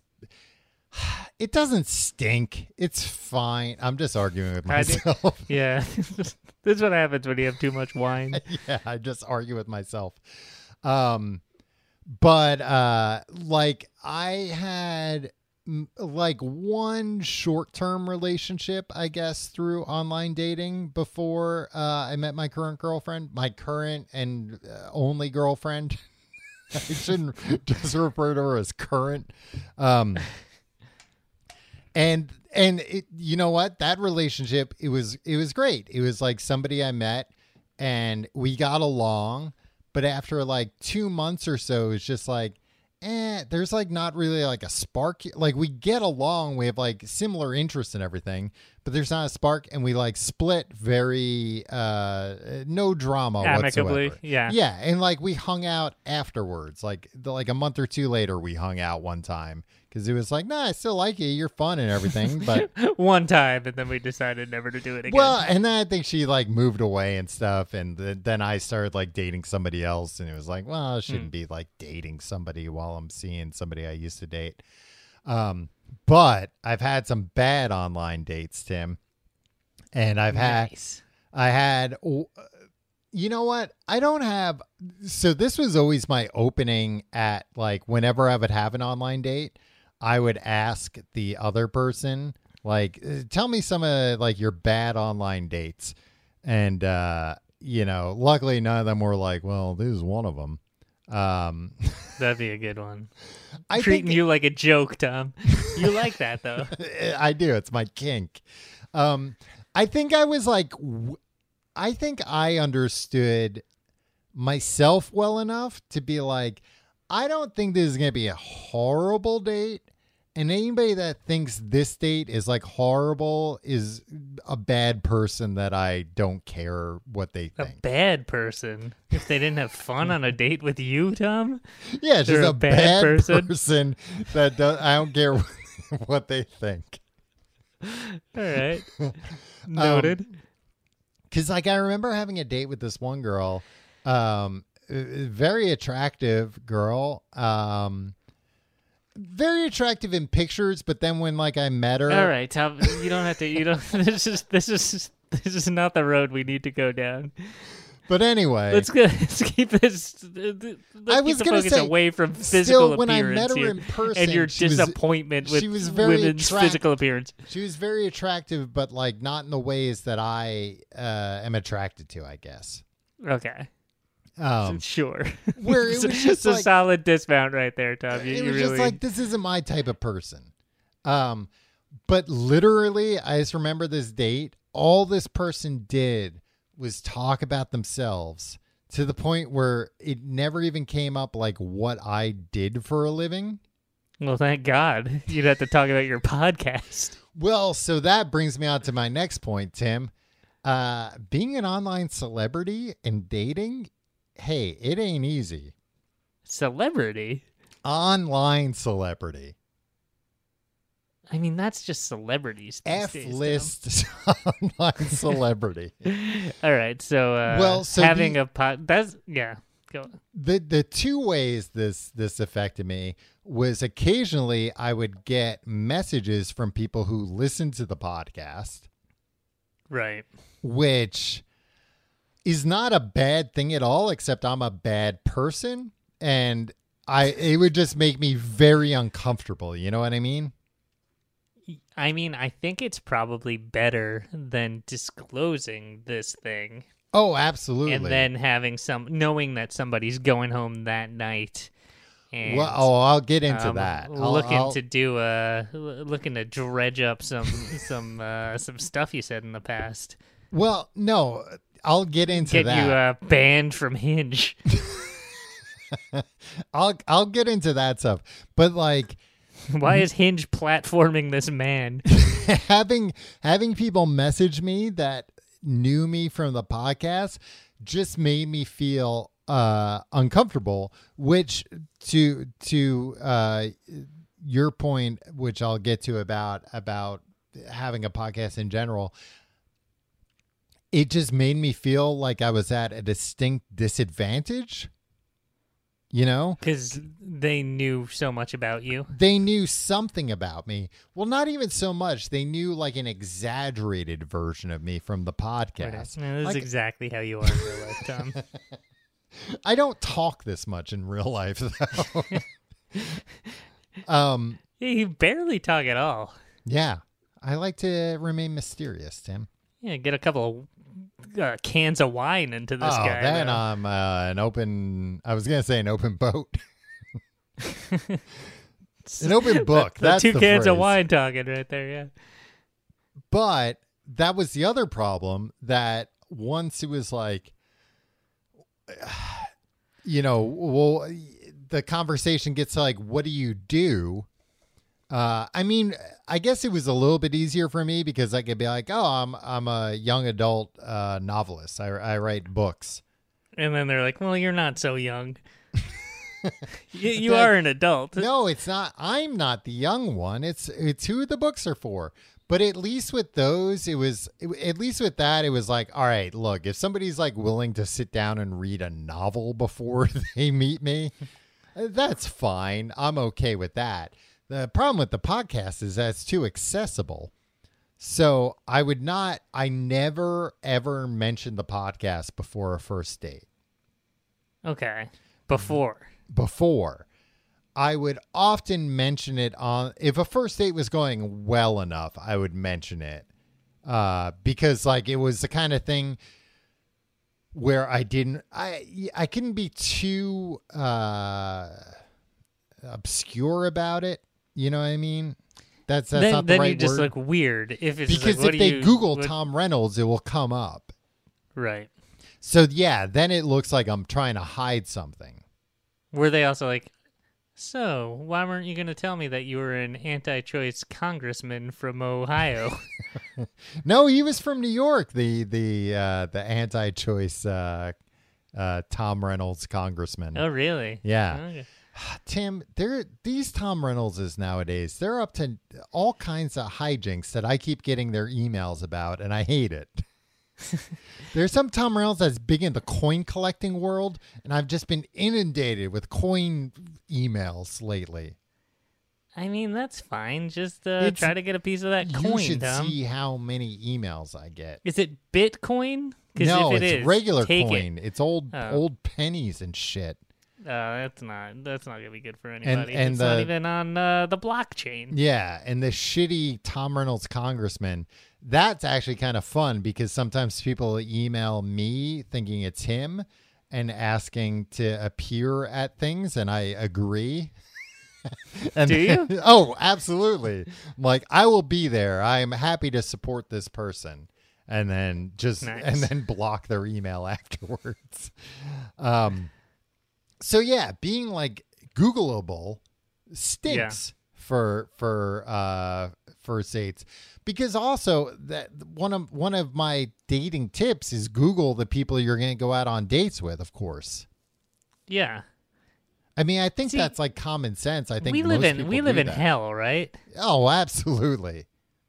it doesn't stink. It's fine. I'm just arguing with I do- myself. Yeah, this is what happens when you have too much wine. Yeah, I just argue with myself. Um, but uh, like I had mm, like one short-term relationship, I guess, through online dating before uh, I met my current girlfriend, my current and uh, only girlfriend. I shouldn't just refer to her as current. Um, And and it, you know what? That relationship, it was it was great. It was like somebody I met and we got along, but after like two months or so, it's just like, eh, there's like not really like a spark. Like we get along, we have like similar interests and everything, but there's not a spark, and we like split very uh no drama Amicably, whatsoever. yeah. Yeah, and like we hung out afterwards. Like the, like a month or two later, we hung out one time because it was like, nah, I still like you, you're fun and everything, but One time, and then we decided never to do it again. well, and then I think she like moved away and stuff, and th- then I started like dating somebody else, and it was like, well, I shouldn't be like dating somebody while I'm seeing somebody I used to date. Um, but I've had some bad online dates, Tim, and I've Nice. had, I had, you know what? I don't have. So this was always my opening at like whenever I would have an online date, I would ask the other person, like, tell me some of like your bad online dates. And, uh, you know, luckily none of them were like, well, this is one of them. Um, That'd be a good one. I Treating think, you like a joke, Tom. You like that, though. I do. It's my kink. Um, I think I was like, w- I think I understood myself well enough to be like, I don't think this is going to be a horrible date. And anybody that thinks this date is like horrible is a bad person that I don't care what they A think. bad person. If they didn't have fun on a date with you, Tom. Yeah, it's they're just a a bad bad, person. person. that does, I don't care what they think. All right. Noted. Because like I remember having a date with this one girl, um, uh, very attractive girl, um, very attractive in pictures. But then when like I met her, All right, Tom. You don't have to. You don't. This is this is this is not the road we need to go down. but anyway, Let's go. Let's keep this. Let's I keep was the gonna focus say, away from physical still, when I appearance met her here in person, and your she was- disappointment with she was very women's attract- physical appearance. she was very attractive, but like not in the ways that I uh, am attracted to, I guess. Okay, Um, sure. where it it's, was just it's a like- solid dismount right there, Tom. You, it you was really. just like, this isn't my type of person. Um, but literally, I just remember this date. All this person did was talk about themselves to the point where it never even came up like what I did for a living. Well, thank God. You'd have to talk about your podcast. Well, so that brings me on to my next point, Tim. Uh, being an online celebrity and dating, hey, it ain't easy. Celebrity. Online celebrity. I mean, that's just celebrities. these F days, Tom. list online celebrity. All right, so uh, Well, so having the- a pod that's yeah. Go. The the two ways this this affected me was occasionally I would get messages from people who listen to the podcast, Right. which is not a bad thing at all, except I'm a bad person, and I it would just make me very uncomfortable. You know what I mean? I mean, I think it's probably better than disclosing this thing Oh, absolutely. and then having some knowing that somebody's going home that night. And, well, oh, I'll get into um, that. I'll- looking I'll- to do uh looking to dredge up some some uh, some stuff you said in the past. well, no, I'll get into Get that. you uh, banned from Hinge. I'll I'll get into that stuff, but like. Why is Hinge platforming this man? having having people message me that knew me from the podcast just made me feel uh uncomfortable, which to to uh your point, which I'll get to about about having a podcast in general, it just made me feel like I was at a distinct disadvantage. You know, Because they knew so much about you. they knew something about me. Well, not even so much. They knew like an exaggerated version of me from the podcast. No, this Like, is exactly how you are in real life, Tom. I don't talk this much in real life, though. um, You barely talk at all. yeah, I like to remain mysterious, Tim. Yeah, get a couple of uh, cans of wine into this oh, guy. then though. I'm uh, an open. I was gonna say an open boat. An open book. The That's two the cans of phrase. wine talking right there. Yeah. But that was the other problem, that once it was like, you know, well, the conversation gets to like, what do you do? Uh, I mean, I guess it was a little bit easier for me because I could be like, oh, I'm I'm a young adult uh, novelist. I, I write books. And then they're like, well, you're not so young. you you That- are an adult. No, it's not. I'm not the young one. It's it's who the books are for. But at least with those, it was at least with that, it was like, all right, look, if somebody's like willing to sit down and read a novel before they meet me, that's fine. I'm okay with that. The problem with the podcast is that it's too accessible. So I would not, I never ever mentioned the podcast before a first date. Okay. Before. Before. I would often mention it on, if a first date was going well enough, I would mention it. Uh, because like it was the kind of thing where I didn't, I, I couldn't be too uh, obscure about it. You know what I mean? That's, that's then not the then right you just word. look weird. If it's just Because like, what if do they you- Google what- Tom Reynolds, it will come up. Right. So yeah, then it looks like I'm trying to hide something. Were they also like, so why weren't you going to tell me that you were an anti-choice congressman from Ohio? No, he was from New York. The the uh, the anti-choice uh, uh, Tom Reynolds congressman. Oh, really? Yeah. Okay. Tim, they're these Tom Reynoldses nowadays. They're up to all kinds of hijinks that I keep getting their emails about, and I hate it. There's some Tom Reynolds that's big in the coin collecting world, and I've just been inundated with coin emails lately. I mean, that's fine. Just uh, It's- try to get a piece of that You coin, should Tom. see how many emails I get. Is it Bitcoin? 'Cause No, if it it's is, regular take coin. It. It's old Oh. old pennies and shit. Uh, that's not that's not gonna be good for anybody. and it's not the- even on uh, the blockchain. Yeah, and the shitty Tom Reynolds congressman, that's actually kind of fun because sometimes people email me thinking it's him and asking to appear at things, and I agree. And Do you? then- oh, absolutely. I'm like, I will be there. I am happy to support this person. And then just Nice. and then block their email afterwards. Um so yeah, being like Googleable stinks for for uh first dates, because also that one of one of my dating tips is Google the people you're going to go out on dates with, of course. Yeah, I mean, I think See, that's like common sense. I think we live most in people we live do in that. hell, right? Oh, absolutely.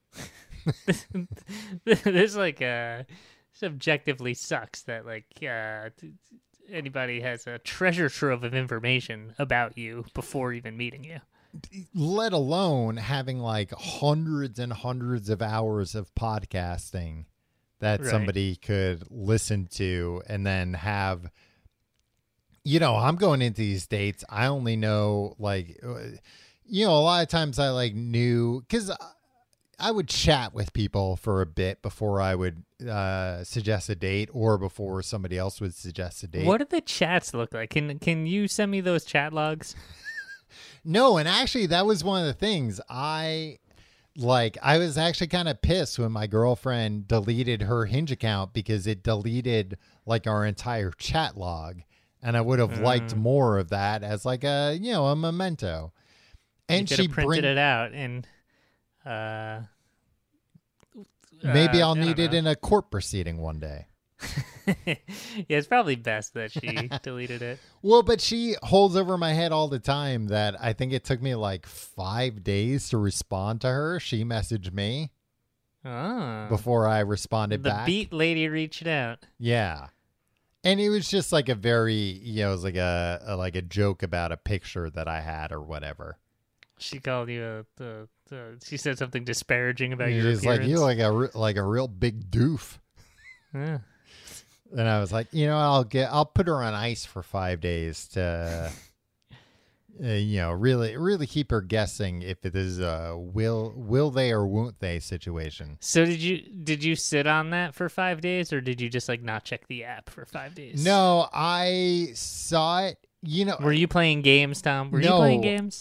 This like uh, this objectively sucks that like uh, t- t- anybody has a treasure trove of information about you before even meeting you. Let alone having like hundreds and hundreds of hours of podcasting that Right. somebody could listen to and then have, you know, I'm going into these dates. I only know like, uh, you know, a lot of times I like knew because I would chat with people for a bit before I would uh, suggest a date or before somebody else would suggest a date. What do the chats look like? Can can you send me those chat logs? No, and actually that was one of the things I like. I was actually kind of pissed when my girlfriend deleted her Hinge account because it deleted like our entire chat log, and I would have liked more of that as like a, you know, a memento. And you could she have printed bring, it out and uh maybe uh, I'll I don't need it know. in a court proceeding one day. Yeah, it's probably best that she deleted it. Well, but she holds over my head all the time that I think it took me like five days to respond to her. She messaged me Oh. before I responded the back. beat lady reached out. Yeah. And it was just like a very, you know, it was like a, a like a joke about a picture that I had or whatever. She called you a, a, a she said something disparaging about And your she's like, appearance. you look like a re- like a real big doof. Yeah. And I was like, you know, I'll get, I'll put her on ice for five days to, uh, you know, really, really keep her guessing if it is a will, will they or won't they situation. So did you did you sit on that for five days, or did you just like not check the app for five days? No, I saw it. You know, Were you playing games, Tom? Were you No. playing games?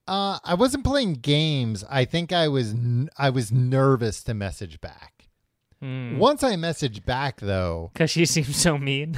Uh, I wasn't playing games. I think I was n- I was nervous to message back. Mm. Once I messaged back, though, Because you seem so mean.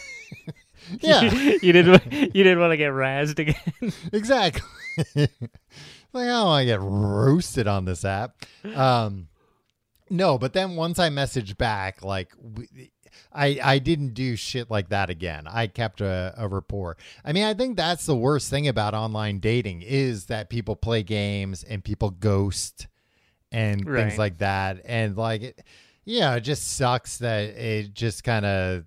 yeah, you didn't. You didn't want to get razzed again. exactly. Like, I don't want to get roasted on this app. Um, no, but then once I messaged back, like, we, I I didn't do shit like that again. I kept a, a rapport. I mean, I think that's the worst thing about online dating is that people play games and people ghost and Right. things like that. And like, it, yeah, it just sucks that it just kind of,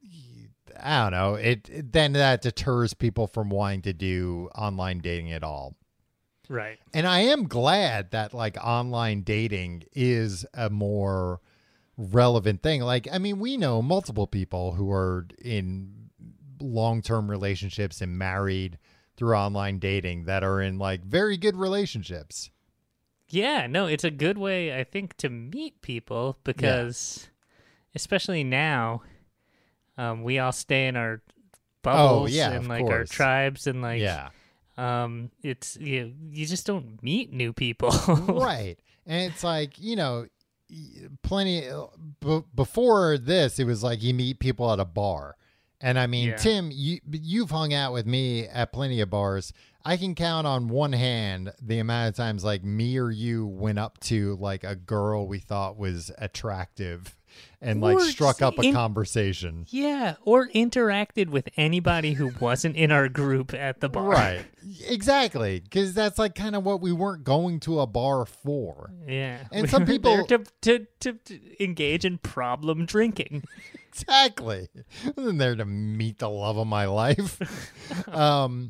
I don't know. It, it then that deters people from wanting to do online dating at all. Right. And I am glad that like online dating is a more relevant thing. Like, I mean, we know multiple people who are in long-term relationships and married through online dating that are in like very good relationships. Yeah, no, it's a good way, I think, to meet people because, especially now, um, we all stay in our bubbles Oh, yeah, and of like our course. tribes and like, Yeah. um, it's you, you just don't meet new people. Right. And it's like, you know, y- plenty b- before this, it was like you meet people at a bar. And I mean, Yeah. Tim, you, you've hung out with me at plenty of bars. I can count on one hand the amount of times like me or you went up to like a girl we thought was attractive and like Or struck up a in- conversation. Yeah, or interacted with anybody who wasn't in our group at the bar. Right. Exactly. Because that's like kind of what we weren't going to a bar for. Yeah. And We some were people- there to, to, to, to engage in problem drinking. Exactly. I wasn't there to meet the love of my life. um,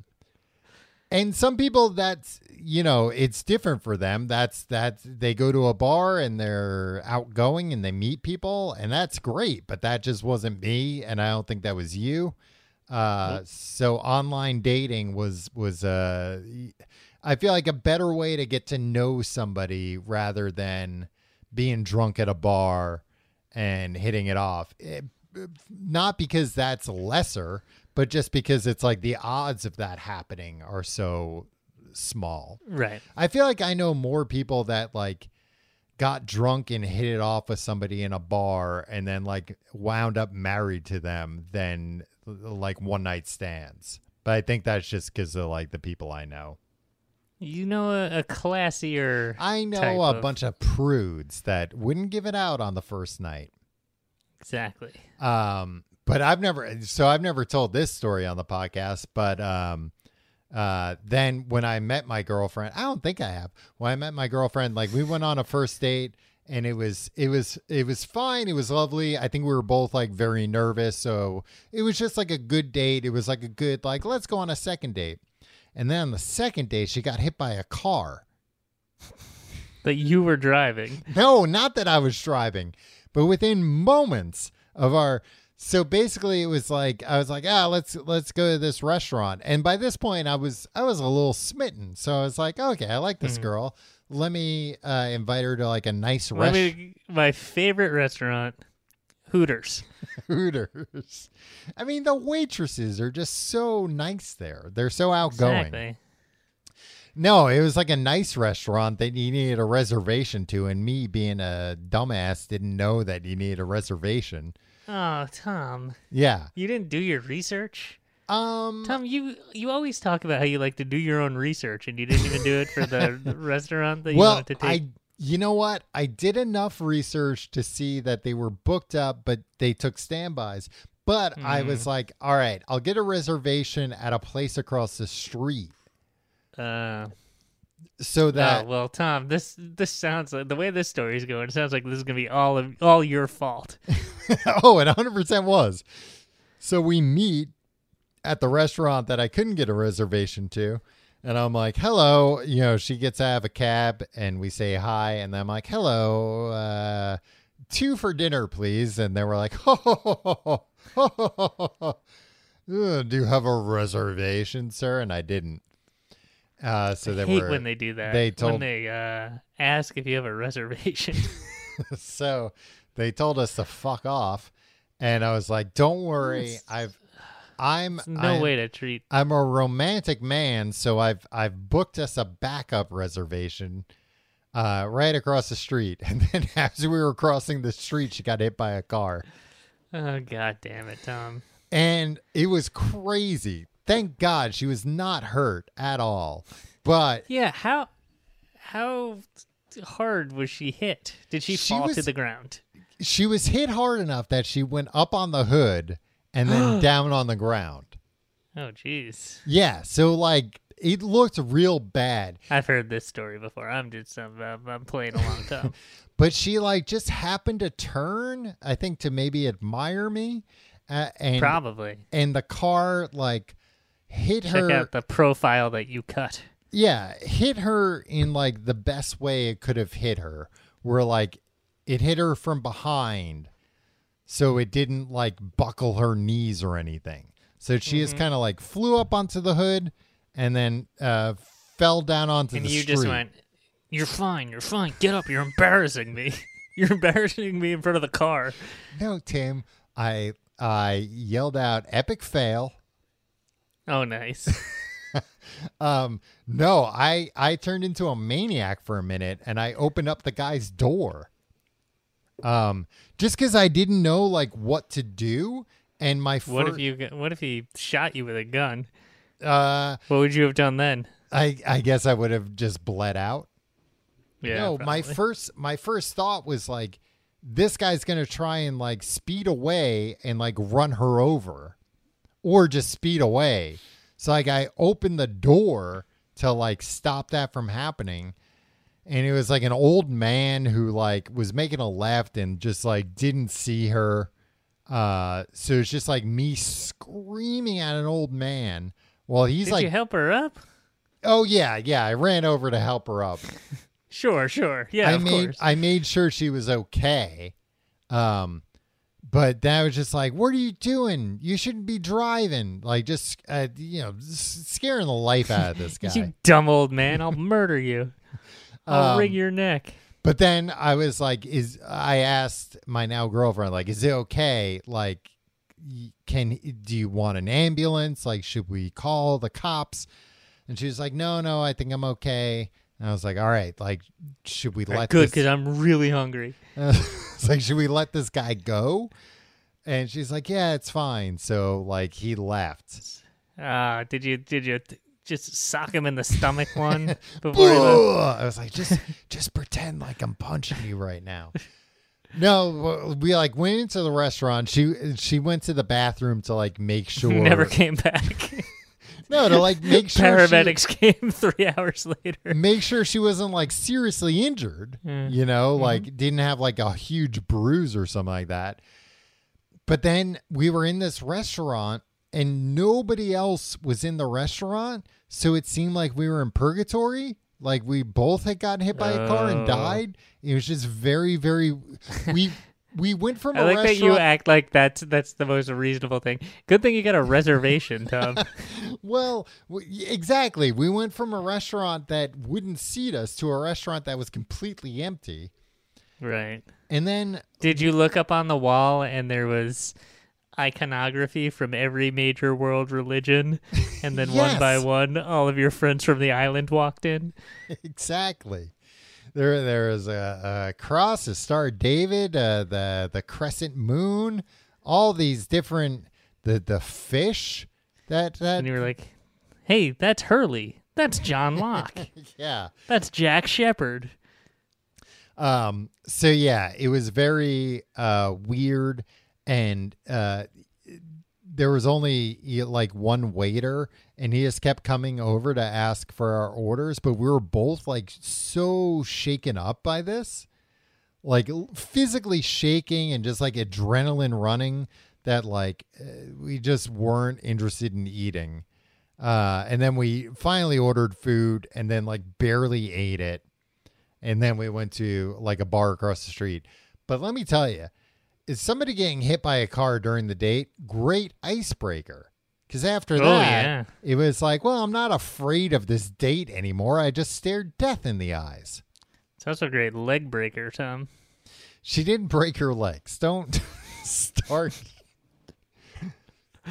and some people, that's, you know, it's different for them. That's that they go to a bar and they're outgoing and they meet people, and that's great. But that just wasn't me, and I don't think that was you. Uh, so online dating was was uh, I feel like a better way to get to know somebody rather than being drunk at a bar and hitting it off. It, not because that's lesser, but just because it's like the odds of that happening are so small. Right. I feel like I know more people that like got drunk and hit it off with somebody in a bar and then like wound up married to them than like one night stands. But I think that's just because of like the people I know. You know, a, a classier. I know type a of- bunch of prudes that wouldn't give it out on the first night. Exactly. Um, but I've never, so I've never told this story on the podcast, but, um, uh, then when I met my girlfriend, I don't think I have, when I met my girlfriend, like we went on a first date and it was, it was, it was fine. It was lovely. I think we were both like very nervous. So it was just like a good date. It was like a good, like, let's go on a second date. And then on the second date, she got hit by a car. That you were driving. No, not that I was driving, but within moments of our, so basically it was like, I was like, ah, let's, let's go to this restaurant. And by this point I was, I was a little smitten. So I was like, okay, I like this girl. Let me uh, invite her to like a nice Let restaurant. me, my favorite restaurant, Hooters. Hooters. I mean, the waitresses are just so nice there. They're so outgoing. Exactly. No, it was like a nice restaurant that you needed a reservation to, and me being a dumbass didn't know that you needed a reservation. Oh, Tom, Yeah. you didn't do your research? Um Tom, you you always talk about how you like to do your own research, and you didn't even do it for the, the restaurant that you well, wanted to take. I you know what? I did enough research to see that they were booked up, but they took standbys. But I was Mm. like, all right, I'll get a reservation at a place across the street. Uh, So that oh, well, Tom, this this sounds like the way this story's going. It sounds like this is gonna be all of all your fault. oh, it one hundred percent was. So we meet at the restaurant that I couldn't get a reservation to. And I'm like, hello. You know, she gets out of a cab and we say hi. And then I'm like, hello, uh, two for dinner, please. And they were like, ho, ho, ho, ho, ho, ho, ho, ho. Uh, do you have a reservation, sir? And I didn't. Uh, so I they hate were, when they do that. they told- when they uh, ask if you have a reservation. so they told us to fuck off. And I was like, don't worry. I've, I'm no I'm, way to treat. I'm a romantic man, so I've I've booked us a backup reservation uh, right across the street. And then as we were crossing the street, she got hit by a car. Oh, God damn it, Tom. And it was crazy. Thank God she was not hurt at all. But Yeah, how how hard was she hit? Did she, She fall was- to the ground? she was hit hard enough that she went up on the hood and then down on the ground. Oh, jeez. Yeah, so like it looked real bad. I've heard this story before. I'm just I'm, I'm I'm playing along, Tom. But she like just happened to turn, I think, to maybe admire me, uh, and Probably. and the car like hit Check her. out the profile that you cut. Yeah, hit her in like the best way it could have hit her, where like it hit her from behind, so it didn't like buckle her knees or anything. So she just kind of like flew up onto the hood and then uh, fell down onto And the you street. just went, "You're fine. You're fine. Get up. You're embarrassing me. You're embarrassing me in front of the car." No, Tim, I I yelled out epic fail. Oh, nice. Um, no, I I turned into a maniac for a minute and I opened up the guy's door. Um, just because I didn't know like what to do, and my fir- What if you? got- What if he shot you with a gun? uh, What would you have done then? I I guess I would have just bled out. Yeah. no, my probably. first my first thought was like, this guy's gonna try and like speed away and like run her over, or just speed away. So like I opened the door to like stop that from happening. And it was like an old man who like was making a left and just like didn't see her. Uh, so it's just like me screaming at an old man. Well, he's Did like, you help her up? oh yeah, yeah. I ran over to help her up. Sure, sure. Yeah, I of made course. I made sure she was okay. Um, but that was just like, what are you doing? You shouldn't be driving. Like just uh, you know, s- scaring the life out of this guy. You dumb old man! I'll murder you. I'll Um, wring your neck. But then I was like, is I asked my now girlfriend, like, is it okay? Like, y- can do you want an ambulance? Like, should we call the cops? And she was like, no, no, I think I'm okay. And I was like, all right, like, should we let Good, this? because I'm really hungry. It's like, should we let this guy go? And she's like, yeah, it's fine. So like, he left. Ah, did you? Did you? Th- just sock him in the stomach one before he left? Ugh. I was like, just just pretend like I'm punching you right now. No, we like went into the restaurant. She she went to the bathroom to like make sure. Never came back. No, to like make sure Paramedics came three hours She, later. make sure she wasn't like seriously injured. Mm. You know, Mm-hmm. like didn't have like a huge bruise or something like that. But then we were in this restaurant and nobody else was in the restaurant. So it seemed like we were in purgatory. Like we both had gotten hit by a car and Oh. died. It was just very, very, we, we went from I a like that you restaurant. act like that's that's the most reasonable thing. Good thing you got a reservation, Tom. Well, w- exactly. We went from a restaurant that wouldn't seat us to a restaurant that was completely empty. Right. And then Did you look up on the wall and there was iconography from every major world religion, and then one by Yes. one, all of your friends from the island walked in? exactly. There, there is a, a cross, a Star of David, uh, the the crescent moon, all these different the the fish that that And you were like, "Hey, that's Hurley. That's John Locke. yeah. That's Jack Shepherd." Um. So yeah, it was very uh weird, and uh, there was only y- like one waiter, and he just kept coming over to ask for our orders, but we were both like so shaken up by this, like l- physically shaking and just like adrenaline running, that like uh, we just weren't interested in eating. Uh, and then we finally ordered food and then like barely ate it. And then we went to like a bar across the street. But let me tell you, is somebody getting hit by a car during the date? Great icebreaker. Because after Oh, that, yeah. it was like, well, I'm not afraid of this date anymore. I just stared death in the eyes. It's also a great leg breaker, Tom. She didn't break her legs. Don't start.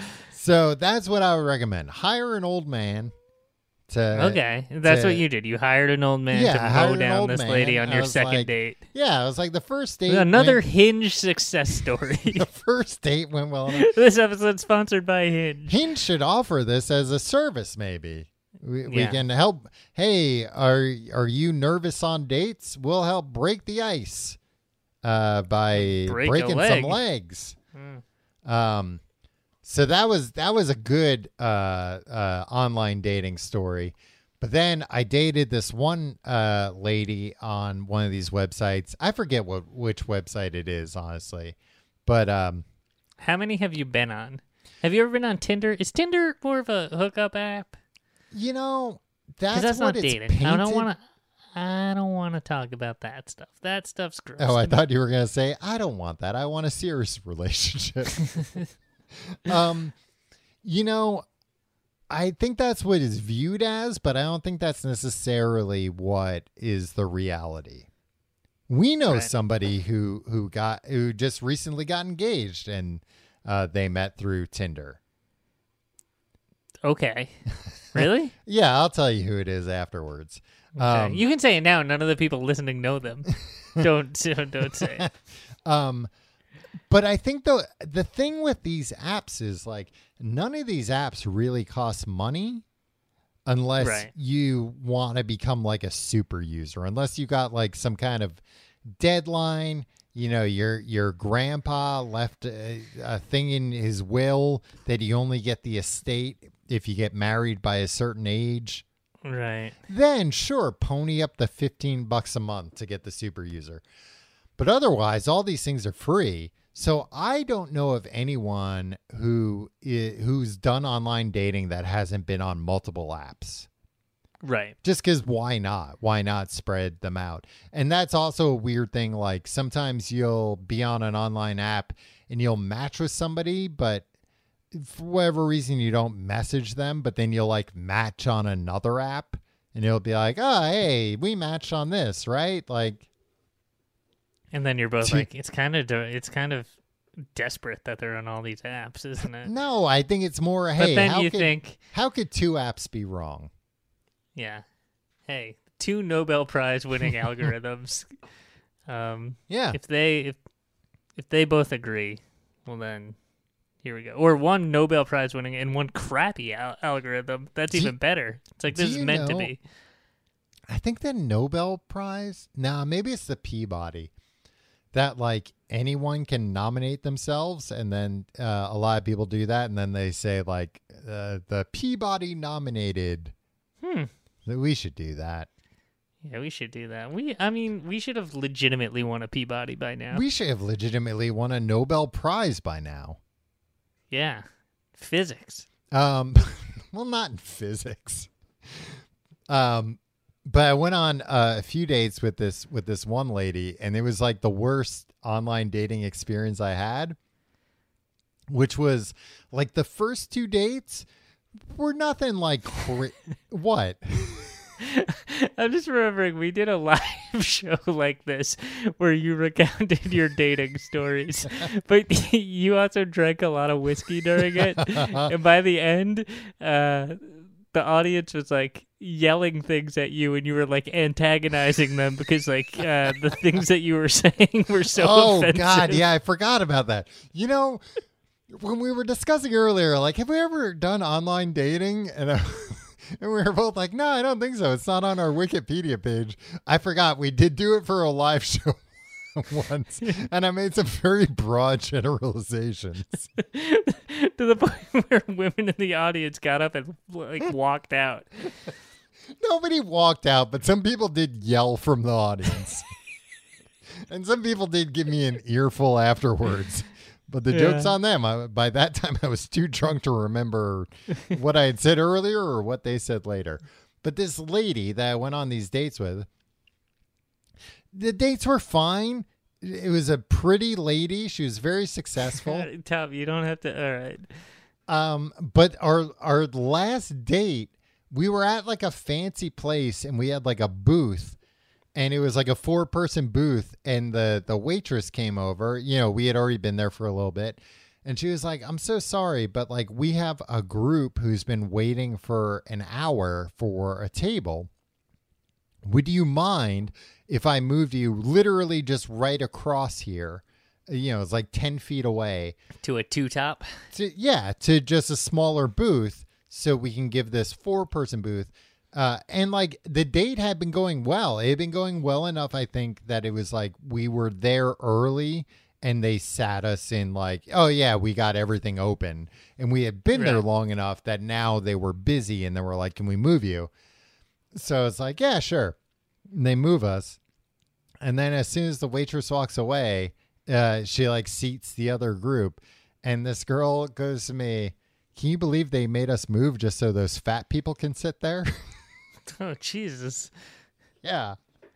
So that's what I would recommend. Hire an old man to. Okay, that's to- what you did. You hired an old man Yeah, to I hired mow an down old this man. lady on I your was second like- date. Yeah, it was like the first date. Another went- Hinge success story. the first date went well enough. This episode's sponsored by Hinge. Hinge should offer this as a service, maybe. We, we Yeah. can help. Hey, are are you nervous on dates? We'll help break the ice uh, by Break a breaking leg. some legs. Um, so that was that was a good uh, uh, online dating story. But then I dated this one uh, lady on one of these websites. I forget what which website it is, honestly. But um, How many have you been on? Have you ever been on Tinder? Is Tinder more of a hookup app? you know, that's, Because that's what not it's dating. I don't painted- want to. I don't want to talk about that stuff. That stuff's gross. Oh, I to me. thought you were going to say, I don't want that. I want a serious relationship. um, you know, I think that's what is viewed as, but I don't think that's necessarily what is the reality. We know Right. somebody who, who got, who just recently got engaged and uh, they met through Tinder. Okay. Really? Yeah, I'll tell you who it is afterwards. Okay. Um, you can say it now. None of the people listening know them. don't don't don't say it. Um, but I think the the thing with these apps is like none of these apps really cost money unless Right. you want to become like a super user, unless you got like some kind of deadline. You know, your your grandpa left a, a thing in his will that you only get the estate if you get married by a certain age. Right. Then sure, pony up the fifteen bucks a month to get the super user. But otherwise, all these things are free. So I don't know of anyone who i- who's done online dating that hasn't been on multiple apps. Right. Just because why not? Why not spread them out? And that's also a weird thing. Like sometimes you'll be on an online app and you'll match with somebody, but for whatever reason you don't message them, but then you'll like match on another app and you'll be like, oh, hey, we matched on this, right? Like, And then you're both Two- like, it's kind of it's kind of desperate that they're on all these apps, isn't it? no, I think it's more, hey, but then how you could, think, how could two apps be wrong? yeah, hey, two Nobel Prize winning algorithms. Um, Yeah. if they if if they both agree, well then here we go. Or one Nobel Prize winning and one crappy al- algorithm. That's Do you- even better. It's like do this is you meant to know- be. I think the Nobel Prize, nah, maybe it's the Peabody, that like anyone can nominate themselves. And then uh, a lot of people do that. And then they say like uh, the Peabody nominated. Hmm. We should do that. Yeah, we should do that. We, I mean, we should have legitimately won a Peabody by now. We should have legitimately won a Nobel Prize by now. yeah, physics. Um, well, not in physics. Um, but I went on uh, a few dates with this with this one lady, and it was like the worst online dating experience I had. Which was like the first two dates were nothing like cra- what. I'm just remembering we did a live show like this where you recounted your dating stories, but you also drank a lot of whiskey during it. And by the end, uh, the audience was like yelling things at you, and you were like antagonizing them because like uh, the things that you were saying were so Oh offensive. God, yeah, I forgot about that. You know, when we were discussing earlier, like, have we ever done online dating? And, uh, and we were both like, no, I don't think so. It's not on our Wikipedia page. I forgot we did do it for a live show once, and I made some very broad generalizations. To the point where women in the audience got up and like walked out. Nobody walked out, but some people did yell from the audience. And some people did give me an earful afterwards. But the Yeah. joke's on them. I, by that time, I was too drunk to remember what I had said earlier or what they said later. But this lady that I went on these dates with, the dates were fine. It was a pretty lady. She was very successful. Tom, you don't have to. All right. Um, but our our last date, we were at like a fancy place and we had like a booth, and it was like a four person booth, and the the waitress came over. You know, we had already been there for a little bit, And she was like, I'm so sorry, but like we have a group who's been waiting for an hour for a table. Would you mind if I moved you literally just right across here? You know, it's like ten feet away. To a two-top? To, yeah, to just a smaller booth so we can give this four-person booth. Uh, and like the date had been going well. It had been going well enough, I think, that it was like we were there early and they sat us in like, oh, yeah, we got everything open. And we had been there Right. long enough that now they were busy and they were like, can we move you? So it's like, yeah, sure. And they move us. And then as soon as the waitress walks away, uh, she like seats the other group. And this girl goes to me, can you believe they made us move just so those fat people can sit there? Oh, Jesus. Yeah.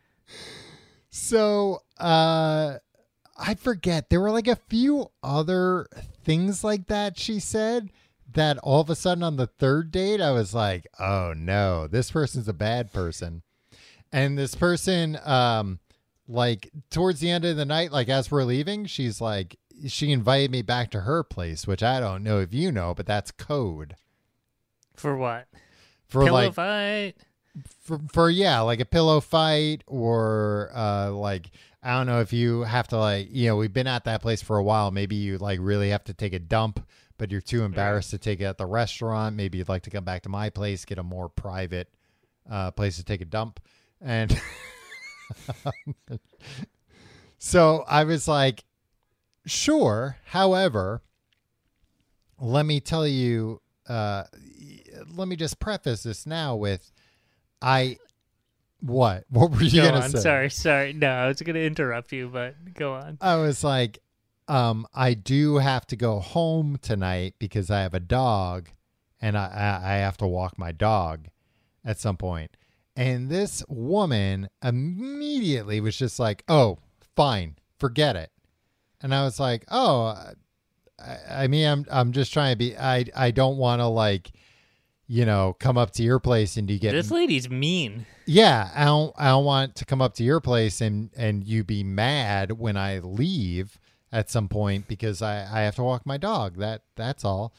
So, uh, I forget. There were like a few other things like that she said that all of a sudden on the third date, I was like, oh no, this person's a bad person. And this person, um, like towards the end of the night, like as we're leaving, she's like, she invited me back to her place, which I don't know if you know, but that's code. For what? For Pillow like, fight? for, for yeah, like a pillow fight or uh, like, I don't know if you have to like, you know, we've been at that place for a while. Maybe you like really have to take a dump, but you're too embarrassed to take it at the restaurant. Maybe you'd like to come back to my place, get a more private uh, place to take a dump. And so I was like, sure. However, let me tell you, uh, let me just preface this now with, I, what? What were you Go going to on. say? Sorry, sorry. No, I was going to interrupt you, but go on. I was like, um, I do have to go home tonight because I have a dog and I, I, I have to walk my dog at some point. And this woman immediately was just like, oh, fine, forget it. And I was like, oh, I, I mean, I'm I'm just trying to be, I, I don't want to like, you know, come up to your place and you get, This lady's mean. yeah, I don't, I don't want to come up to your place and, and you be mad when I leave at some point because I, I have to walk my dog. That that's all.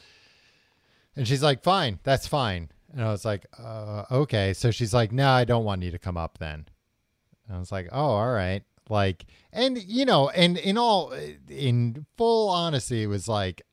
And she's like, fine, that's fine. And I was like, uh, okay. So she's like, no, I don't want you to come up then. And I was like, oh, all right. Like, and you know, and in all, in full honesty, it was like,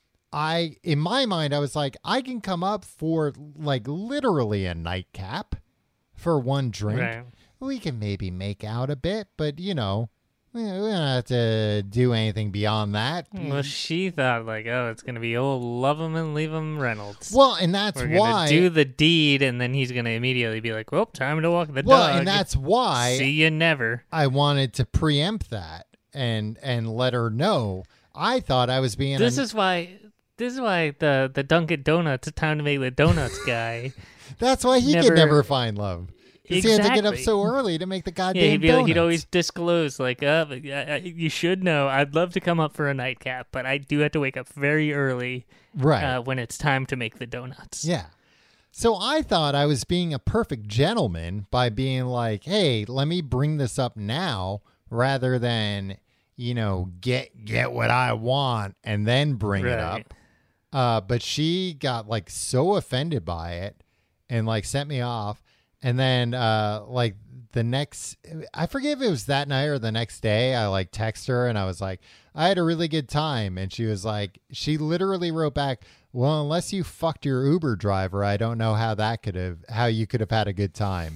I, in my mind, I was like, I can come up for like literally a nightcap for one drink. Right. We can maybe make out a bit, but you know, we we don't have to do anything beyond that. Well, she thought like, oh, it's gonna be old love him and leave him Reynolds. Well, and that's We're gonna why. do the deed, and then he's gonna immediately be like, well, time to walk the well, dog. and that's why See you never. I wanted to preempt that and and let her know. I thought I was being. This an- is why. This is why the the Dunkin' Donuts time to make the donuts guy. That's why he never- could never find love. Because he had to get up Exactly. so early to make the goddamn Yeah, he'd be like, he'd donuts. always disclose like, uh, I- I- you should know. I'd love to come up for a nightcap, but I do have to wake up very early right. uh, when it's time to make the donuts. Yeah. So I thought I was being a perfect gentleman by being like, hey, let me bring this up now rather than, you know, get get what I want and then bring it Right. up. Uh, but she got like so offended by it and like sent me off. And then uh, like the next, I forget if it was that night or the next day, I like text her and I was like, I had a really good time. And she was like, she literally wrote back, well, unless you fucked your Uber driver, I don't know how that could have, how you could have had a good time.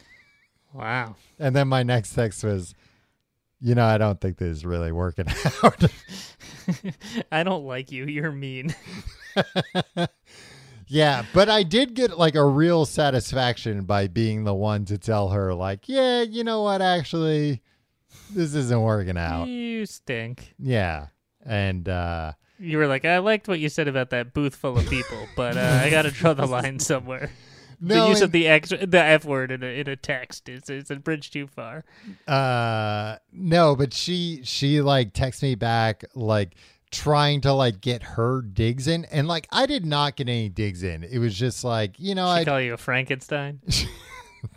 Wow. And then my next text was, you know, I don't think this is really working out. I don't like you. You're mean. Yeah, but I did get like a real satisfaction by being the one to tell her like, yeah, you know what, actually, this isn't working out. You stink. Yeah. And uh You were like, I liked what you said about that booth full of people, but uh, I got to draw the line somewhere. no, the use and- of the X, the F word in a, in a text is it's a bridge too far. uh no, but she she like texted me back like trying to like get her digs in, and like I did not get any digs in. It was just like, you know, She I call you a Frankenstein?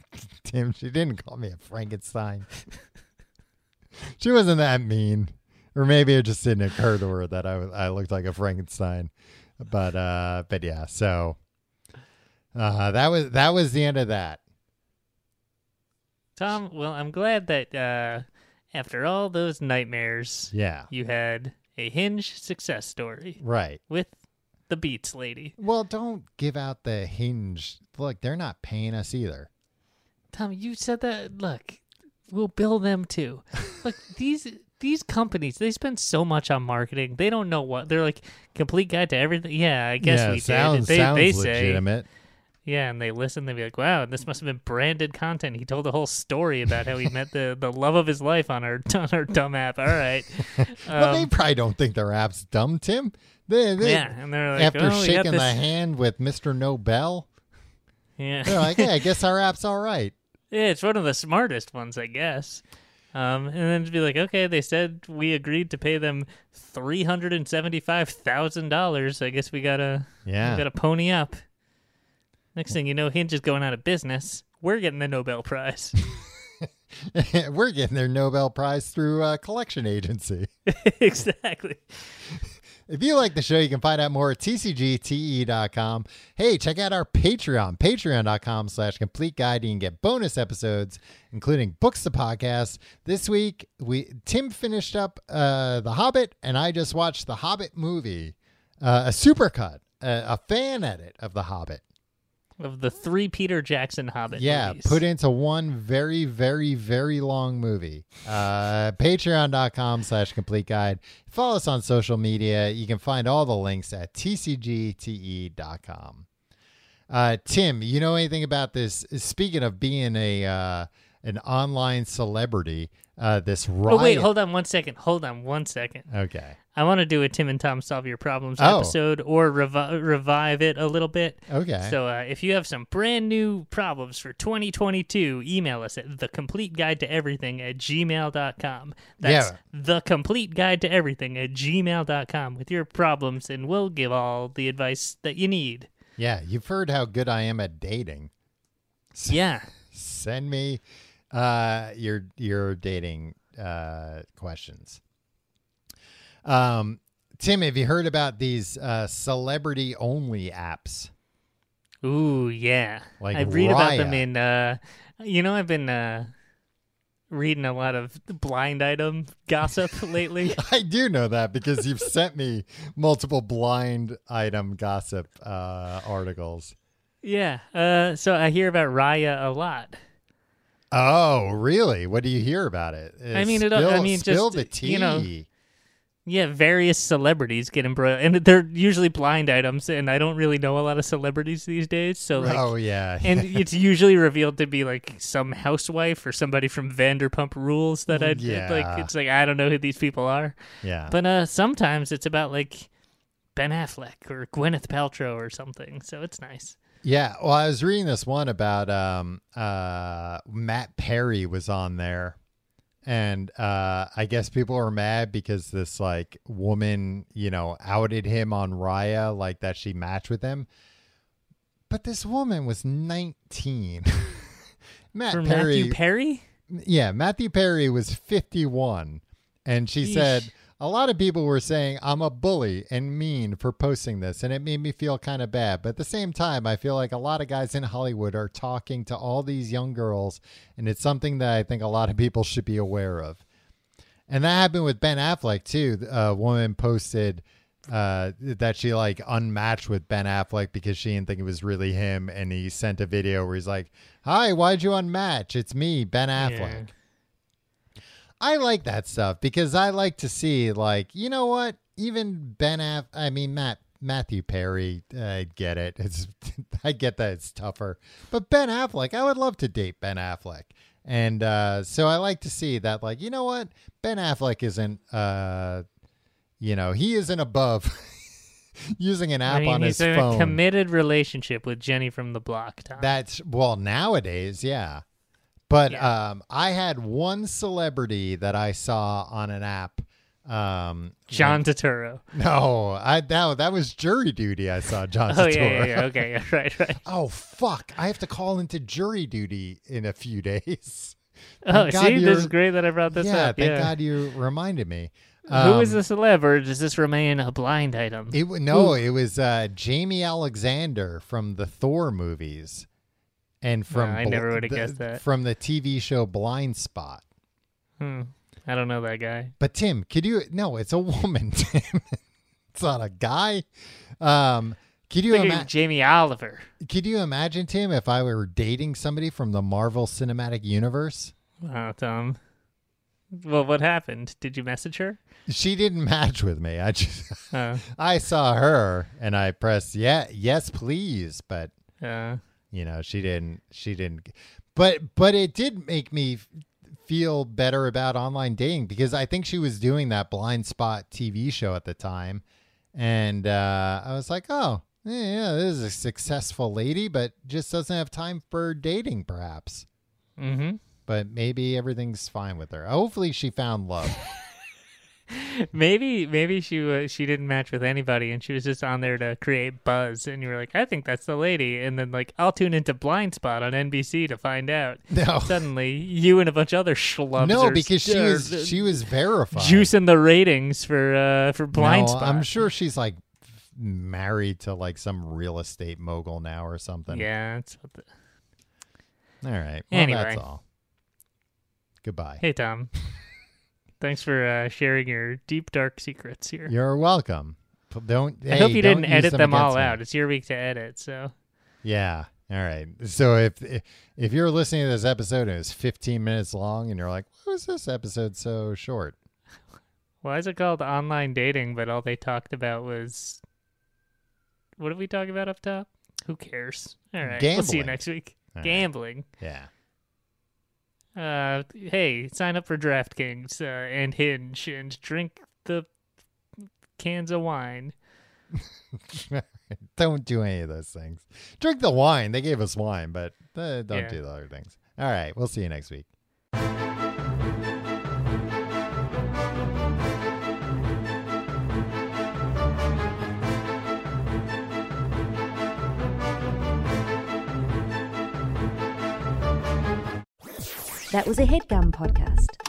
Tim, she didn't call me a Frankenstein. She wasn't that mean. or maybe it just didn't occur to her that I was I looked like a Frankenstein. But uh, but yeah, so uh, that was that was the end of that. Tom, well, I'm glad that uh, after all those nightmares, Yeah, you had a Hinge success story right. with the Beats lady. Well, don't give out the Hinge. Look, they're not paying us either. Tom, you said that. Look, we'll bill them too. Look, these these companies, they spend so much on marketing. They don't know what they're like. Complete guide to everything. Yeah, I guess yeah, we sounds, did. They sounds they say, legitimate. yeah, and they listen. They be like, "Wow, this must have been branded content." He told a whole story about how he met the, the love of his life on our on our dumb app. All right, Well, they Um, probably don't think their app's dumb, Tim. They, they, yeah, and they're like, after "Oh, we got shaking this." the hand with Mister Nobel, Yeah, they're like, "Hey, I guess our app's all right." yeah, it's one of the smartest ones, I guess. Um, and then to be like, okay, they said we agreed to pay them three hundred and seventy-five thousand dollars. I guess we gotta, Yeah. we gotta pony up. Next thing you know, Hinge is going out of business. We're getting the Nobel Prize. We're getting their Nobel Prize through a collection agency. Exactly. If you like the show, you can find out more at T C G T E dot com. Hey, check out our Patreon, patreon.com slash complete guide. You can get bonus episodes, including Books the Podcast. This week, we Tim finished up uh, The Hobbit, and I just watched the Hobbit movie, uh, a supercut, a, a fan edit of The Hobbit. Of the three Peter Jackson Hobbit Yeah, movies. put into one very, very, very long movie. Uh, Patreon.com slash complete guide. Follow us on social media. You can find all the links at T C G T E dot com. Uh, Tim, you know anything about this? Speaking of being a uh, an online celebrity, uh, this riot. Oh, wait, hold on one second. Hold on one second. Okay. I want to do a Tim and Tom Solve Your Problems Oh. episode or revi- revive it a little bit. Okay. So uh, if you have some brand new problems for twenty twenty-two, email us at the complete guide to everything at gmail dot com. That's Yeah. the complete guide to everything at gmail dot com with your problems, and we'll give all the advice that you need. Yeah, you've heard how good I am at dating. Yeah. Send me uh, your your dating uh, questions. Um, Tim, have you heard about these uh, celebrity-only apps? Ooh, yeah. Like I read about them Raya. in, uh, you know, I've been uh, reading a lot of blind item gossip lately. I do know that because you've sent me multiple blind item gossip uh, articles. Yeah. Uh, so I hear about Raya a lot. Oh, really? What do you hear about it? Uh, I mean, it- spill, I mean, spill just, the tea. you know, Yeah, various celebrities get embroiled, and they're usually blind items, and I don't really know a lot of celebrities these days, so like, oh yeah, and it's usually revealed to be like some housewife or somebody from Vanderpump Rules that I Yeah. like. It's like I don't know who these people are, yeah. but uh, sometimes it's about like Ben Affleck or Gwyneth Paltrow or something, so it's nice. Yeah, well, I was reading this one about um, uh, Matt Perry was on there, and uh, I guess people are mad because this like woman, you know, outed him on Raya, like that she matched with him. But this woman was nineteen. Matt For Perry, Matthew Perry? yeah, Matthew Perry was fifty-one, and she Yeesh. said a lot of people were saying I'm a bully and mean for posting this, and it made me feel kind of bad. But at the same time, I feel like a lot of guys in Hollywood are talking to all these young girls, and it's something that I think a lot of people should be aware of. And that happened with Ben Affleck too. A woman posted uh, that she like unmatched with Ben Affleck because she didn't think it was really him, and he sent a video where he's like, "Hi, why'd you unmatch? It's me, Ben Affleck." Yeah. I like that stuff because I like to see, like, you know what? Even Ben Aff, I mean, Matt, Matthew Perry, I get it. It's, I get that it's tougher. But Ben Affleck, I would love to date Ben Affleck. And uh, so I like to see that, like, you know what? Ben Affleck isn't, uh, you know, he isn't above using an app I mean, on he's his in phone. a committed relationship with Jenny from the Block, Tom. That's, well, nowadays, yeah. But Yeah. um, I had one celebrity that I saw on an app. Um, John Turturro. No, I that, that was jury duty. I saw John Oh, yeah, Turturro. yeah, yeah. Okay, yeah, right, right. Oh, fuck. I have to call into jury duty in a few days. Oh, Thank God see, you're- this is great that I brought this yeah, up. thank yeah. God you reminded me. Who is Um, the celeb, or does this remain a blind item? It w- no, it was uh, Jamie Alexander from the Thor movies, and from I Bl- never would've the- guessed that. from the T V show Blind Spot. Hmm. I don't know that guy. But Tim, could you? No, it's a woman. Tim, it's not a guy. Um, could you Thinking imagine? Jamie Oliver. Could you imagine, Tim, if I were dating somebody from the Marvel Cinematic Universe? Wow, Tom. Well, what happened? Did you message her? She didn't match with me. I just Uh, I saw her and I pressed yeah, yes, please, but uh, you know, she didn't she didn't but but it did make me f- feel better about online dating because I think she was doing that Blind Spot T V show at the time, and uh I was like, "Oh, yeah, yeah, this is a successful lady, but just doesn't have time for dating perhaps." mm-hmm. But maybe everything's fine with her. Hopefully she found love. Maybe maybe she was she didn't match with anybody, and she was just on there to create buzz. And you were like, I think that's the lady. And then like, I'll tune into Blind Spot on N B C to find out. No. Suddenly, you and a bunch of other schlubs. No, are because she st- was uh, she was verified. juicing the ratings for uh for Blind No, Spot. I'm sure she's like married to like some real estate mogul now or something. Yeah. That's what the... All right. Well, Anyway. that's all. Goodbye. Hey Tom, thanks for uh, sharing your deep dark secrets here. You're welcome. P- Don't. I hey, hope you don't didn't use edit them all against me. out. It's your week to edit, so Yeah. All right. So if if you're listening to this episode and it's fifteen minutes long and you're like, why was this episode so short? why is it called online dating? But all they talked about was what did we talk about up top? Who cares? All right, we'll see you Gambling. next week. All right. Gambling. Yeah. Uh, hey, sign up for DraftKings uh, and Hinge and drink the cans of wine. Don't do any of those things. Drink the wine. They gave us wine, but uh, don't Yeah. do the other things. All right. We'll see you next week. That was a HeadGum podcast.